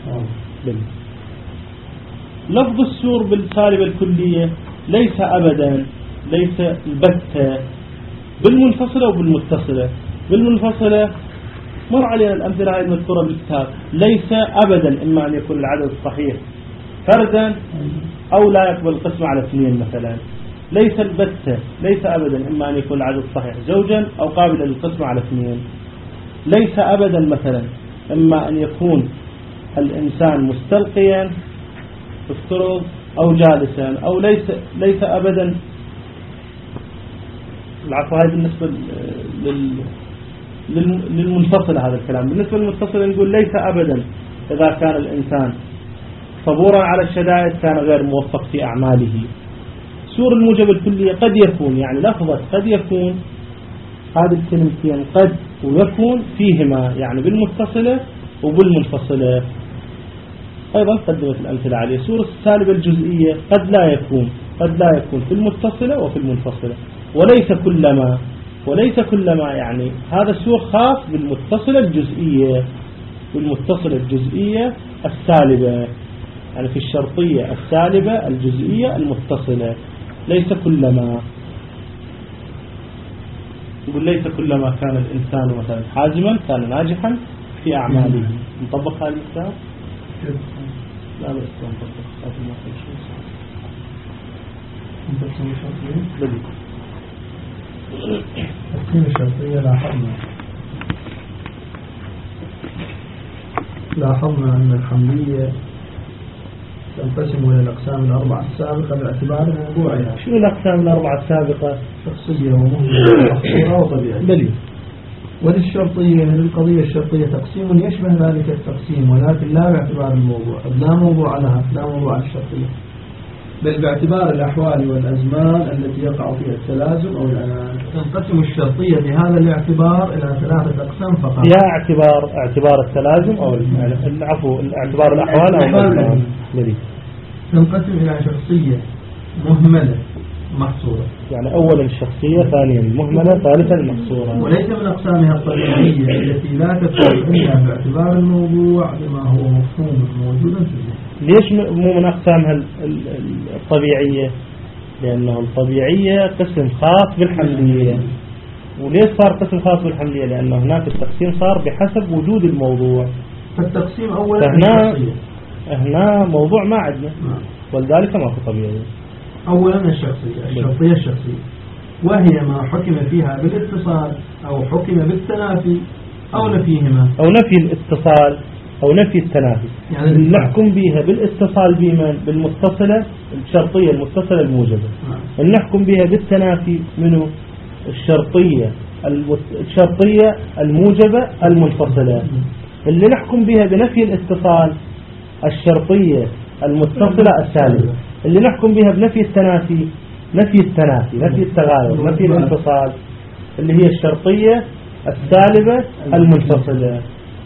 لفظ السور بالسالبة الكلية ليس أبدا، ليس البتة، بالمنفصلة وبالمتصلة. بالمنفصلة مر علينا الأمثلة هذه المذكورة بالكتاب. ليس أبدا إما أن يكون العدد الصحيح فردا أو لا يقبل القسمة على 2 مثلا. ليس البتة، ليس أبدا إما أن يكون العدد الصحيح زوجا أو قابلا للقسمة على 2. ليس أبدا مثلا إما أن يكون الإنسان مستلقيا افترض أو جالسا، أو ليس أبدا. العفو، هذا بالنسبة للمنفصلة هذا الكلام. بالنسبة للمتصلة نقول ليس أبدا إذا كان الإنسان صبورا على الشدائد كان غير موفق في أعماله. سور الموجبة الكلية قد يكون، يعني لفظة قد يكون، هذه الكلمتين قد ويكون فيهما، يعني بالمتصلة وبالمنفصلة. أيضا قدمت الأمثلة عليه. سور السالبة الجزئية قد لا يكون في المتصلة وفي المنفصلة. وليس كلما يعني هذا السور خاص بالمتصلة الجزئية السالبة، يعني في الشرطية السالبة الجزئية المتصلة. ليس كلما، يقول ليس كلما كان الإنسان مثلا حازما كان ناجحا في أعماله. نطبق هذا المثال؟ لا بس نطبق هذا المثال. التقسيم الشرطية لاحظنا أن الحملية تنقسم إلى الأقسام الأربعة السابقة باعتبار موضوعها. شنو الأقسام الأربعة السابقة؟ شخصية ومهمة ومحصورة وطبيعية. بلي. وللشرطية للقضية الشرطية تقسيم يشبه ذلك التقسيم، ولكن لا باعتبار الموضوع، لا موضوع لها، لا موضوع للشرطية، بل باعتبار الأحوال والأزمان التي يقع فيها التلازم أو العنان. تنقسم الشرطية بهذا الاعتبار إلى 3 أقسام فقط. يا اعتبار التلازم أو اعتبار الأحوال أو الأزمان. تنقسم إلى شخصية مهملة محصورة، يعني أولا الشخصية، ثانيا المهملة، ثالثا المحصورة. وليس من أقسامها الطبيعية التي لا تكون إلا باعتبار الموضوع بما هو مفهوم موجود في الذهن. ليش مو من أقسامها الطبيعية؟ لأنه الطبيعية قسم خاص بالحملية. وليش صار قسم خاص بالحملية؟ لأنه هناك التقسيم صار بحسب وجود الموضوع. فالتقسيم أولا هنا موضوع ما عندنا، ولذلك ما في طبيعية. أولا الشرطية الشخصية، وهي ما حكم فيها بالاتصال أو حكم بالتنافي أو نفيهما، أو نفي الاتصال أو نفي التنافي. يعني نحكم بها بالاتصال بالمتصلة الشرطية المتصلة الموجبة، نحكم بها بالتنافي منه الشرطية الموجبة المنفصلة. اللي نحكم بها بنفي الاتصال الشرطية المتصلة السالبة. اللي نحكم بها بنفي التنافي نفي التغاير، نفي الانفصال، اللي هي الشرطية السالبة المنفصلة.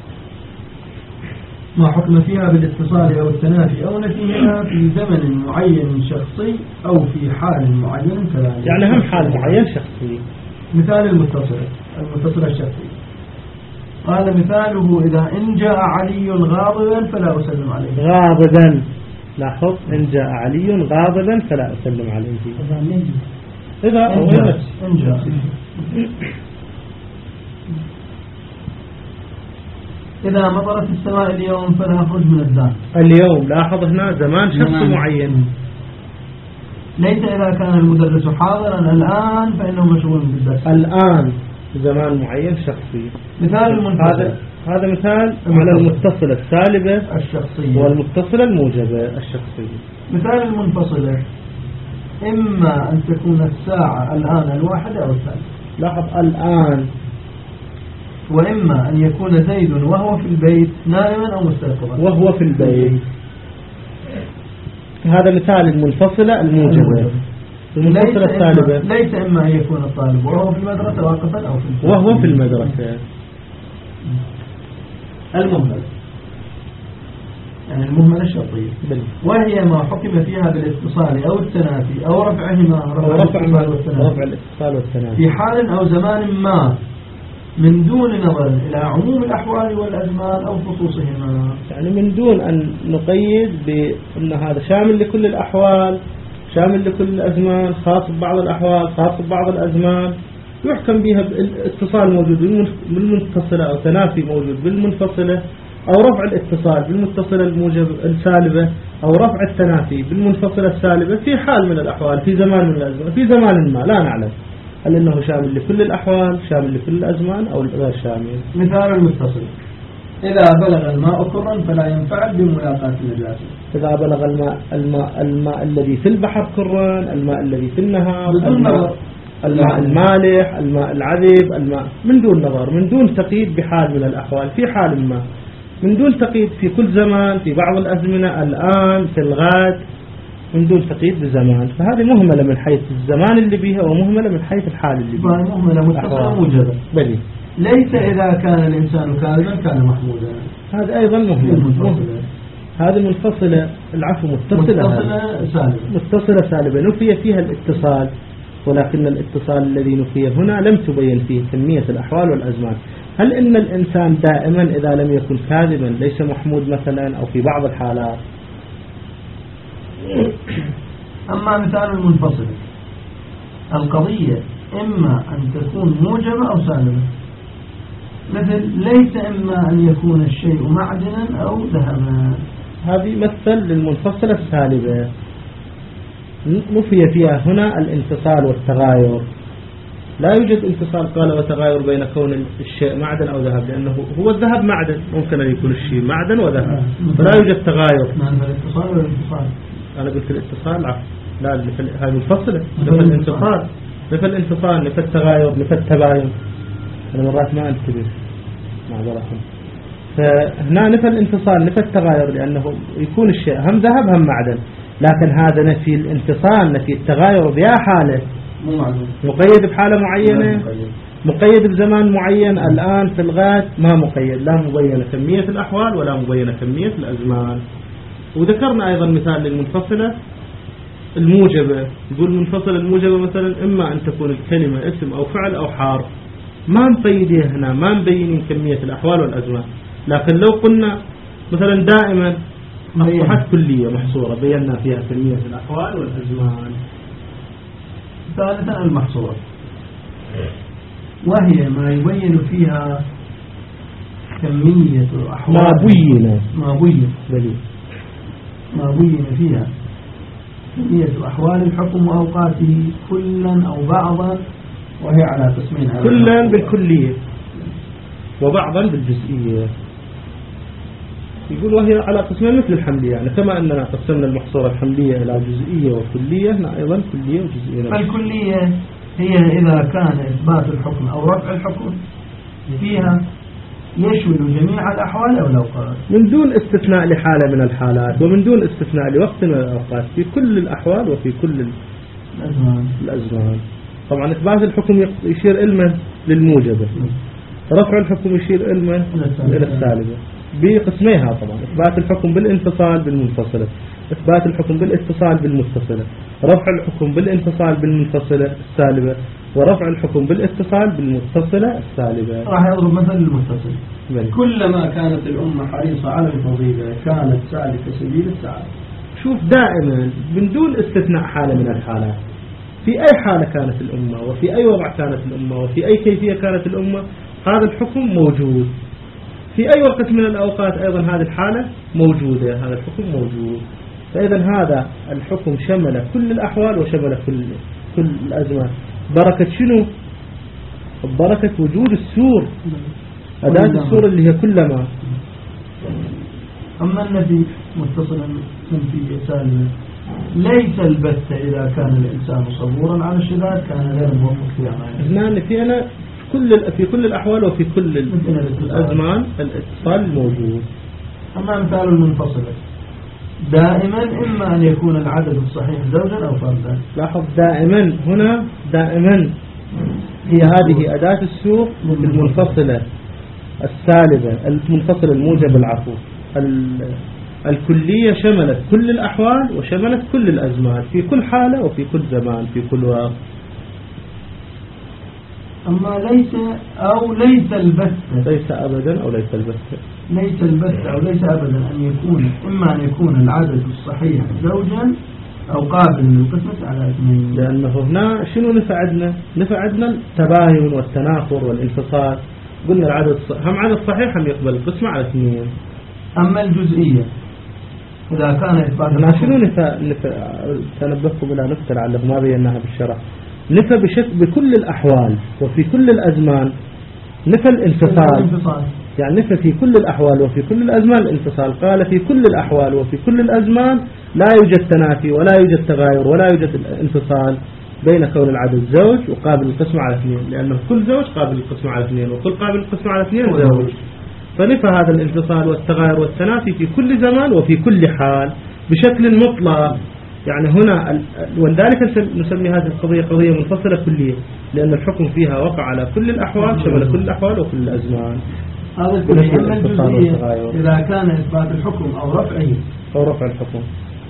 ما حكم فيها بالاتصال أو التنافي أو نفيها في زمن معين شخصي أو في حال معين كذلك. يعني هم حال معين شخصي. مثال المتصل الشخصي، قال مثاله: إذا إن جاء علي غاضبا فلا أسلم عليه. غاضبا، لاحظ، إن جاء علي غاضبا فلا أسلم عليه. إن جاء إذا مطرت السماء اليوم فلا أخرج من الدار. اليوم، لاحظ هنا زمان شخص معين. ليس إذا كان المدرس حاضرا الآن فإنه مشغول بالدرس. الآن زمان معين شخصي. مثال المنفصل، هذا مثال على المتصلة السالبة الشخصية والمتصلة الموجبة الشخصية. مثال المنفصلة: إما أن تكون الساعة الآن 1 أو 2. لاحظ الآن. وإما أن يكون زيد وهو في البيت نائما أو مستيقظا. وهو في البيت. هذا مثال المنفصلة الموجبة. المنفصلة السالبة: ليس إما أن يكون الطالب وهو في المدرسة واقفا أو في البيت. وهو في المدرسة. المهملة، يعني المهملة الشرطية، وهي ما حكم فيها بالاتصال أو التنافي أو رفعهما، رفع الاتصال والتنافي في حال أو زمان ما من دون نظر إلى عموم الأحوال والأزمان أو خصوصهما. يعني من دون أن نقيد بأن هذا شامل لكل الأحوال، شامل لكل الأزمان، خاص ببعض الأحوال، خاص ببعض الأزمان، يحكم بها الاتصال موجود بالمتصلة أو تنافي موجود بالمنفصلة، أو رفع الاتصال بالمتصلة الموجب السالبة، أو رفع التنافي بالمنفصلة السالبة في حال من الأحوال، في زمان من الأزمان، في زمان ما لا نعلم هل إنه شامل لكل الأحوال، شامل لكل الأزمان، أو غير شامل. مثال المتصل: إذا بلغ الماء كرا فلا ينفعل بملاقاة النجاسة. إذا بلغ الماء الذي في البحر كرا، الماء الذي في النهر، الماء المالح، الماء العذب، الماء من دون نظر، من دون تقييد بحال من الأحوال، في حال ما، من دون تقييد في كل زمان، في بعض الأزمنة، الآن، في الغد، من دون تقييد بزمان. فهذه مهملة من حيث الزمان اللي بيها، ومهملة من حيث الحال اللي بيها. مهملة متصلة موجبة. بلي. ليس إذا كان الإنسان كاذبا كان محمودا. هذا أيضا مهملة. هذه منفصلة، العفو متصلة سالبة، نفي فيها الاتصال ولكن الاتصال الذي نفي هنا لم تبين فيه كمية الأحوال والأزمان. هل إن الإنسان دائما إذا لم يكن كاذبا ليس محمود مثلا، أو في بعض الحالات؟ أما مثال المنفصل، القضية إما أن تكون موجبة أو سالبة، مثل ليس إما أن يكون الشيء معدنا أو ذهبا. هذه مثل للمنفصلة السالبة، نفي فيها هنا الانفصال والتغاير. لا يوجد انفصال قال وتغاير بين كون الشيء معدن أو ذهب، لأنه هو الذهب معدن، ممكن أن يكون الشيء معدن وذهب، فلا يوجد تغاير. الاتصال والانفصال، أنا قلت الاتصال عفوا، لا هاي منفصلة. نفى الانفصال، نفى الانفصال، نفى التغاير، نفى التباين. أنا مرات ما أنتبه معذرة. فهنا نفى الانفصال، نفى التغاير، لأنه يكون الشيء هم ذهب هم معدن، لكن هذا نفي الانفصال، نفي التغاير بها حالة مقيد بحالة معينة، مقيد بزمان معين. الآن في الغد ما مقيد، لا مبينة كمية الأحوال ولا مبينة كمية الأزمان. وذكرنا أيضا مثال للمنفصلة الموجبة، يقول المنفصلة الموجبة مثلا إما أن تكون الكلمة اسم أو فعل أو حرف، ما مقيدين هنا، ما مبينين كمية الأحوال والأزمان. لكن لو قلنا مثلا دائما أصبحت كلية محصورة، بينا فيها كمية الأحوال والأزمان. ثالثا المحصورة، وهي ما يبين فيها كمية الأحوال، ما بين فيها كمية أحوال الحكم وأوقاته كلا أو بعضا، وهي على قسمين، كلا بالكلية وبعضا بالجزئية. يقول وهي على قسمين مثل الحملية، يعني كما أننا قسمنا المحصورة الحملية إلى جزئية وكلية، هنا أيضا كلية وجزئية. الكلية هي إذا كان إثبات الحكم أو رفع الحكم فيها يشمل جميع الأحوال أو الأوقات من دون استثناء لحالة من الحالات، ومن دون استثناء لوقت من الأوقات، في كل الأحوال وفي كل الأزمان. طبعا إثبات الحكم يشير إلما للموجبة، رفع الحكم يشير إلما إلى السالبة بقسميها. طبعا إثبات الحكم بالانفصال بالمنفصلة، إثبات الحكم بالاتصال بالمتصلة، رفع الحكم بالانفصال بالمنفصلة السالبة، ورفع الحكم بالاتصال بالمتصلة السالبة. راح يضرب مثل المتصل، كلما كانت الأمة حريصة على الفضيلة كانت سالكة سبيل السعادة. شوف دائما من دون استثناء حالة من الحالات، في أي حالة كانت الأمة، وفي أي وضع كانت الأمة، وفي أي كيفية كانت الأمة، هذا الحكم موجود. في أي وقت من الأوقات أيضا هذه الحالة موجودة، هذا الحكم موجود. فإذا هذا الحكم شمل كل الأحوال وشمل كل الأزمان. بركة شنو؟ بركة وجود السور، أداة السور اللي هي كلما. أما النفي متصلا منفي سالما، ليس البتة إذا كان الإنسان صبورا على الشداد كان غير موفق في أعماله. هنا نفينا في كل الأحوال وفي كل الأزمان الاتصال موجود. أما مثال المنفصلة، دائما إما أن يكون العدد الصحيح زوجا أو فردا. لاحظ دائما هنا، دائما هي هذه أداة السوق المنفصلة السالبة، المنفصلة الموجب العفو. الكلية شملت كل الأحوال وشملت كل الأزمان في كل حالة وفي كل زمان في كل وقت. أما ليس أو ليس البتة، ليس أبدا أو ليس البتة، ليس البتة أو ليس أبدا أن يكون إما أن يكون العدد الصحيح زوجا أو قابل للقسمة على اثنين. لأنه هنا شنو نفعدنا التباين والتنافر والانفصال. قلنا العدد هم عدد صحيح هم يقبل القسمة على اثنين. أما الجزئية إذا كان إثبات أنا شنو نفى تنبهكم إلى نقطة لعله ما بيناها بالشرح. نفى بكل الأحوال وفي كل الأزمان، نفى الانفصال، يعني نفى في كل الأحوال وفي كل الأزمان الانفصال. قال في كل الأحوال وفي كل الأزمان لا يوجد تنافي ولا يوجد تغاير ولا يوجد انفصال بين كون العدد زوج وقابل القسمة على اثنين، لأنه كل زوج قابل القسمة على اثنين وكل قابل القسمة على اثنين زوج. فنفى هذا الانفصال والتغاير والتنافي في كل زمان وفي كل حال بشكل مطلق. يعني هنا ولذلك نسمي هذه القضية قضية منفصلة كلية، لأن الحكم فيها وقع على كل الأحوال، شمل كل الأحوال وكل الأزمان. هذا الجزئية إذا كان إثبات الحكم أو رفعه أو رفع الحكم.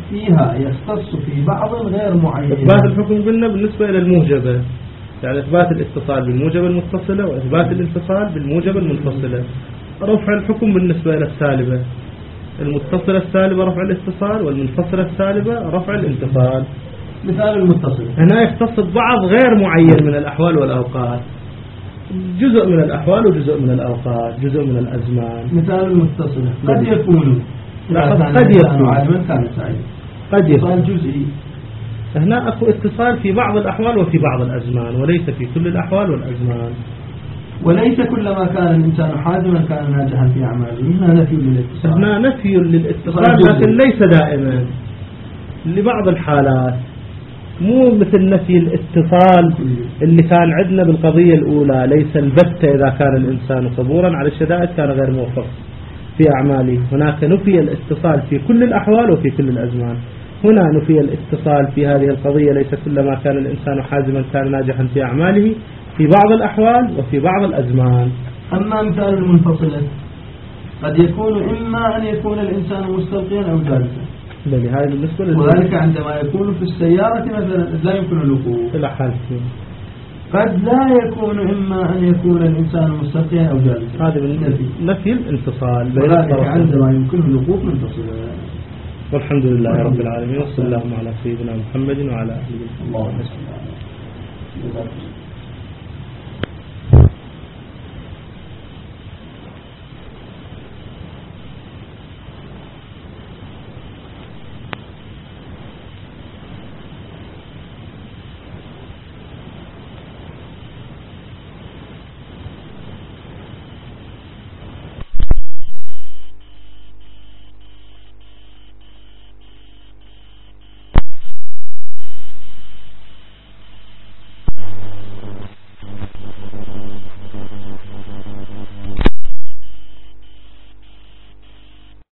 فيها يختص في بعض غير معين. إثبات الحكم قلنا بالنسبة إلى الموجبة، يعني إثبات الاتصال بالموجبة المتصلة وإثبات الانفصال بالموجبة المنفصلة. رفع الحكم بالنسبة إلى السالبة، المتصلة السالبة رفع الاتصال، والمنفصلة السالبة رفع الانفصال. مثال المتصل هنا يختص ببعض غير معين من الأحوال والأوقات، جزء من الأحوال وجزء من الأوقات، جزء من الأزمان. مثال المتصل قد يكون قد يكون عالما كان سعيد، قد يكون جزئي. هنا أكو اتصال في بعض الأحوال وفي بعض الأزمان، وليس في كل الأحوال والأزمان. وليس كلما كان الإنسان حازما كان ناجحا في أعماله. هنا نفي للاتصال، هنا نفي للاتصال لكن ليس دائما، لبعض الحالات، مو مثل نفي الاتصال اللي كان عندنا بالقضية الأولى، ليس البتة إذا كان الإنسان صبورا على الشدائد كان غير موفق في أعماله. هناك نفي الاتصال في كل الأحوال وفي كل الأزمان. هنا نفي الاتصال في هذه القضية، ليس كلما كان الإنسان حازما كان ناجحا في أعماله، في بعض الأحوال وفي بعض الأزمان. أما مثال المنفصلة قد يكون إما أن يكون الإنسان مستلقيا أو جالسا، هذا بالنسبة وذلك عندما يكون في السيارة مثلا لا يمكن الوقوف إلى حالتين. قد لا يكون إما أن يكون الإنسان مستلقيا أو جالسا، هذا نفي الانفصال. وذلك عندما يمكن الوقوف منفصلا. والحمد لله رب العالمين، وصلى الله على سيدنا محمد وعلى آله وصحبه.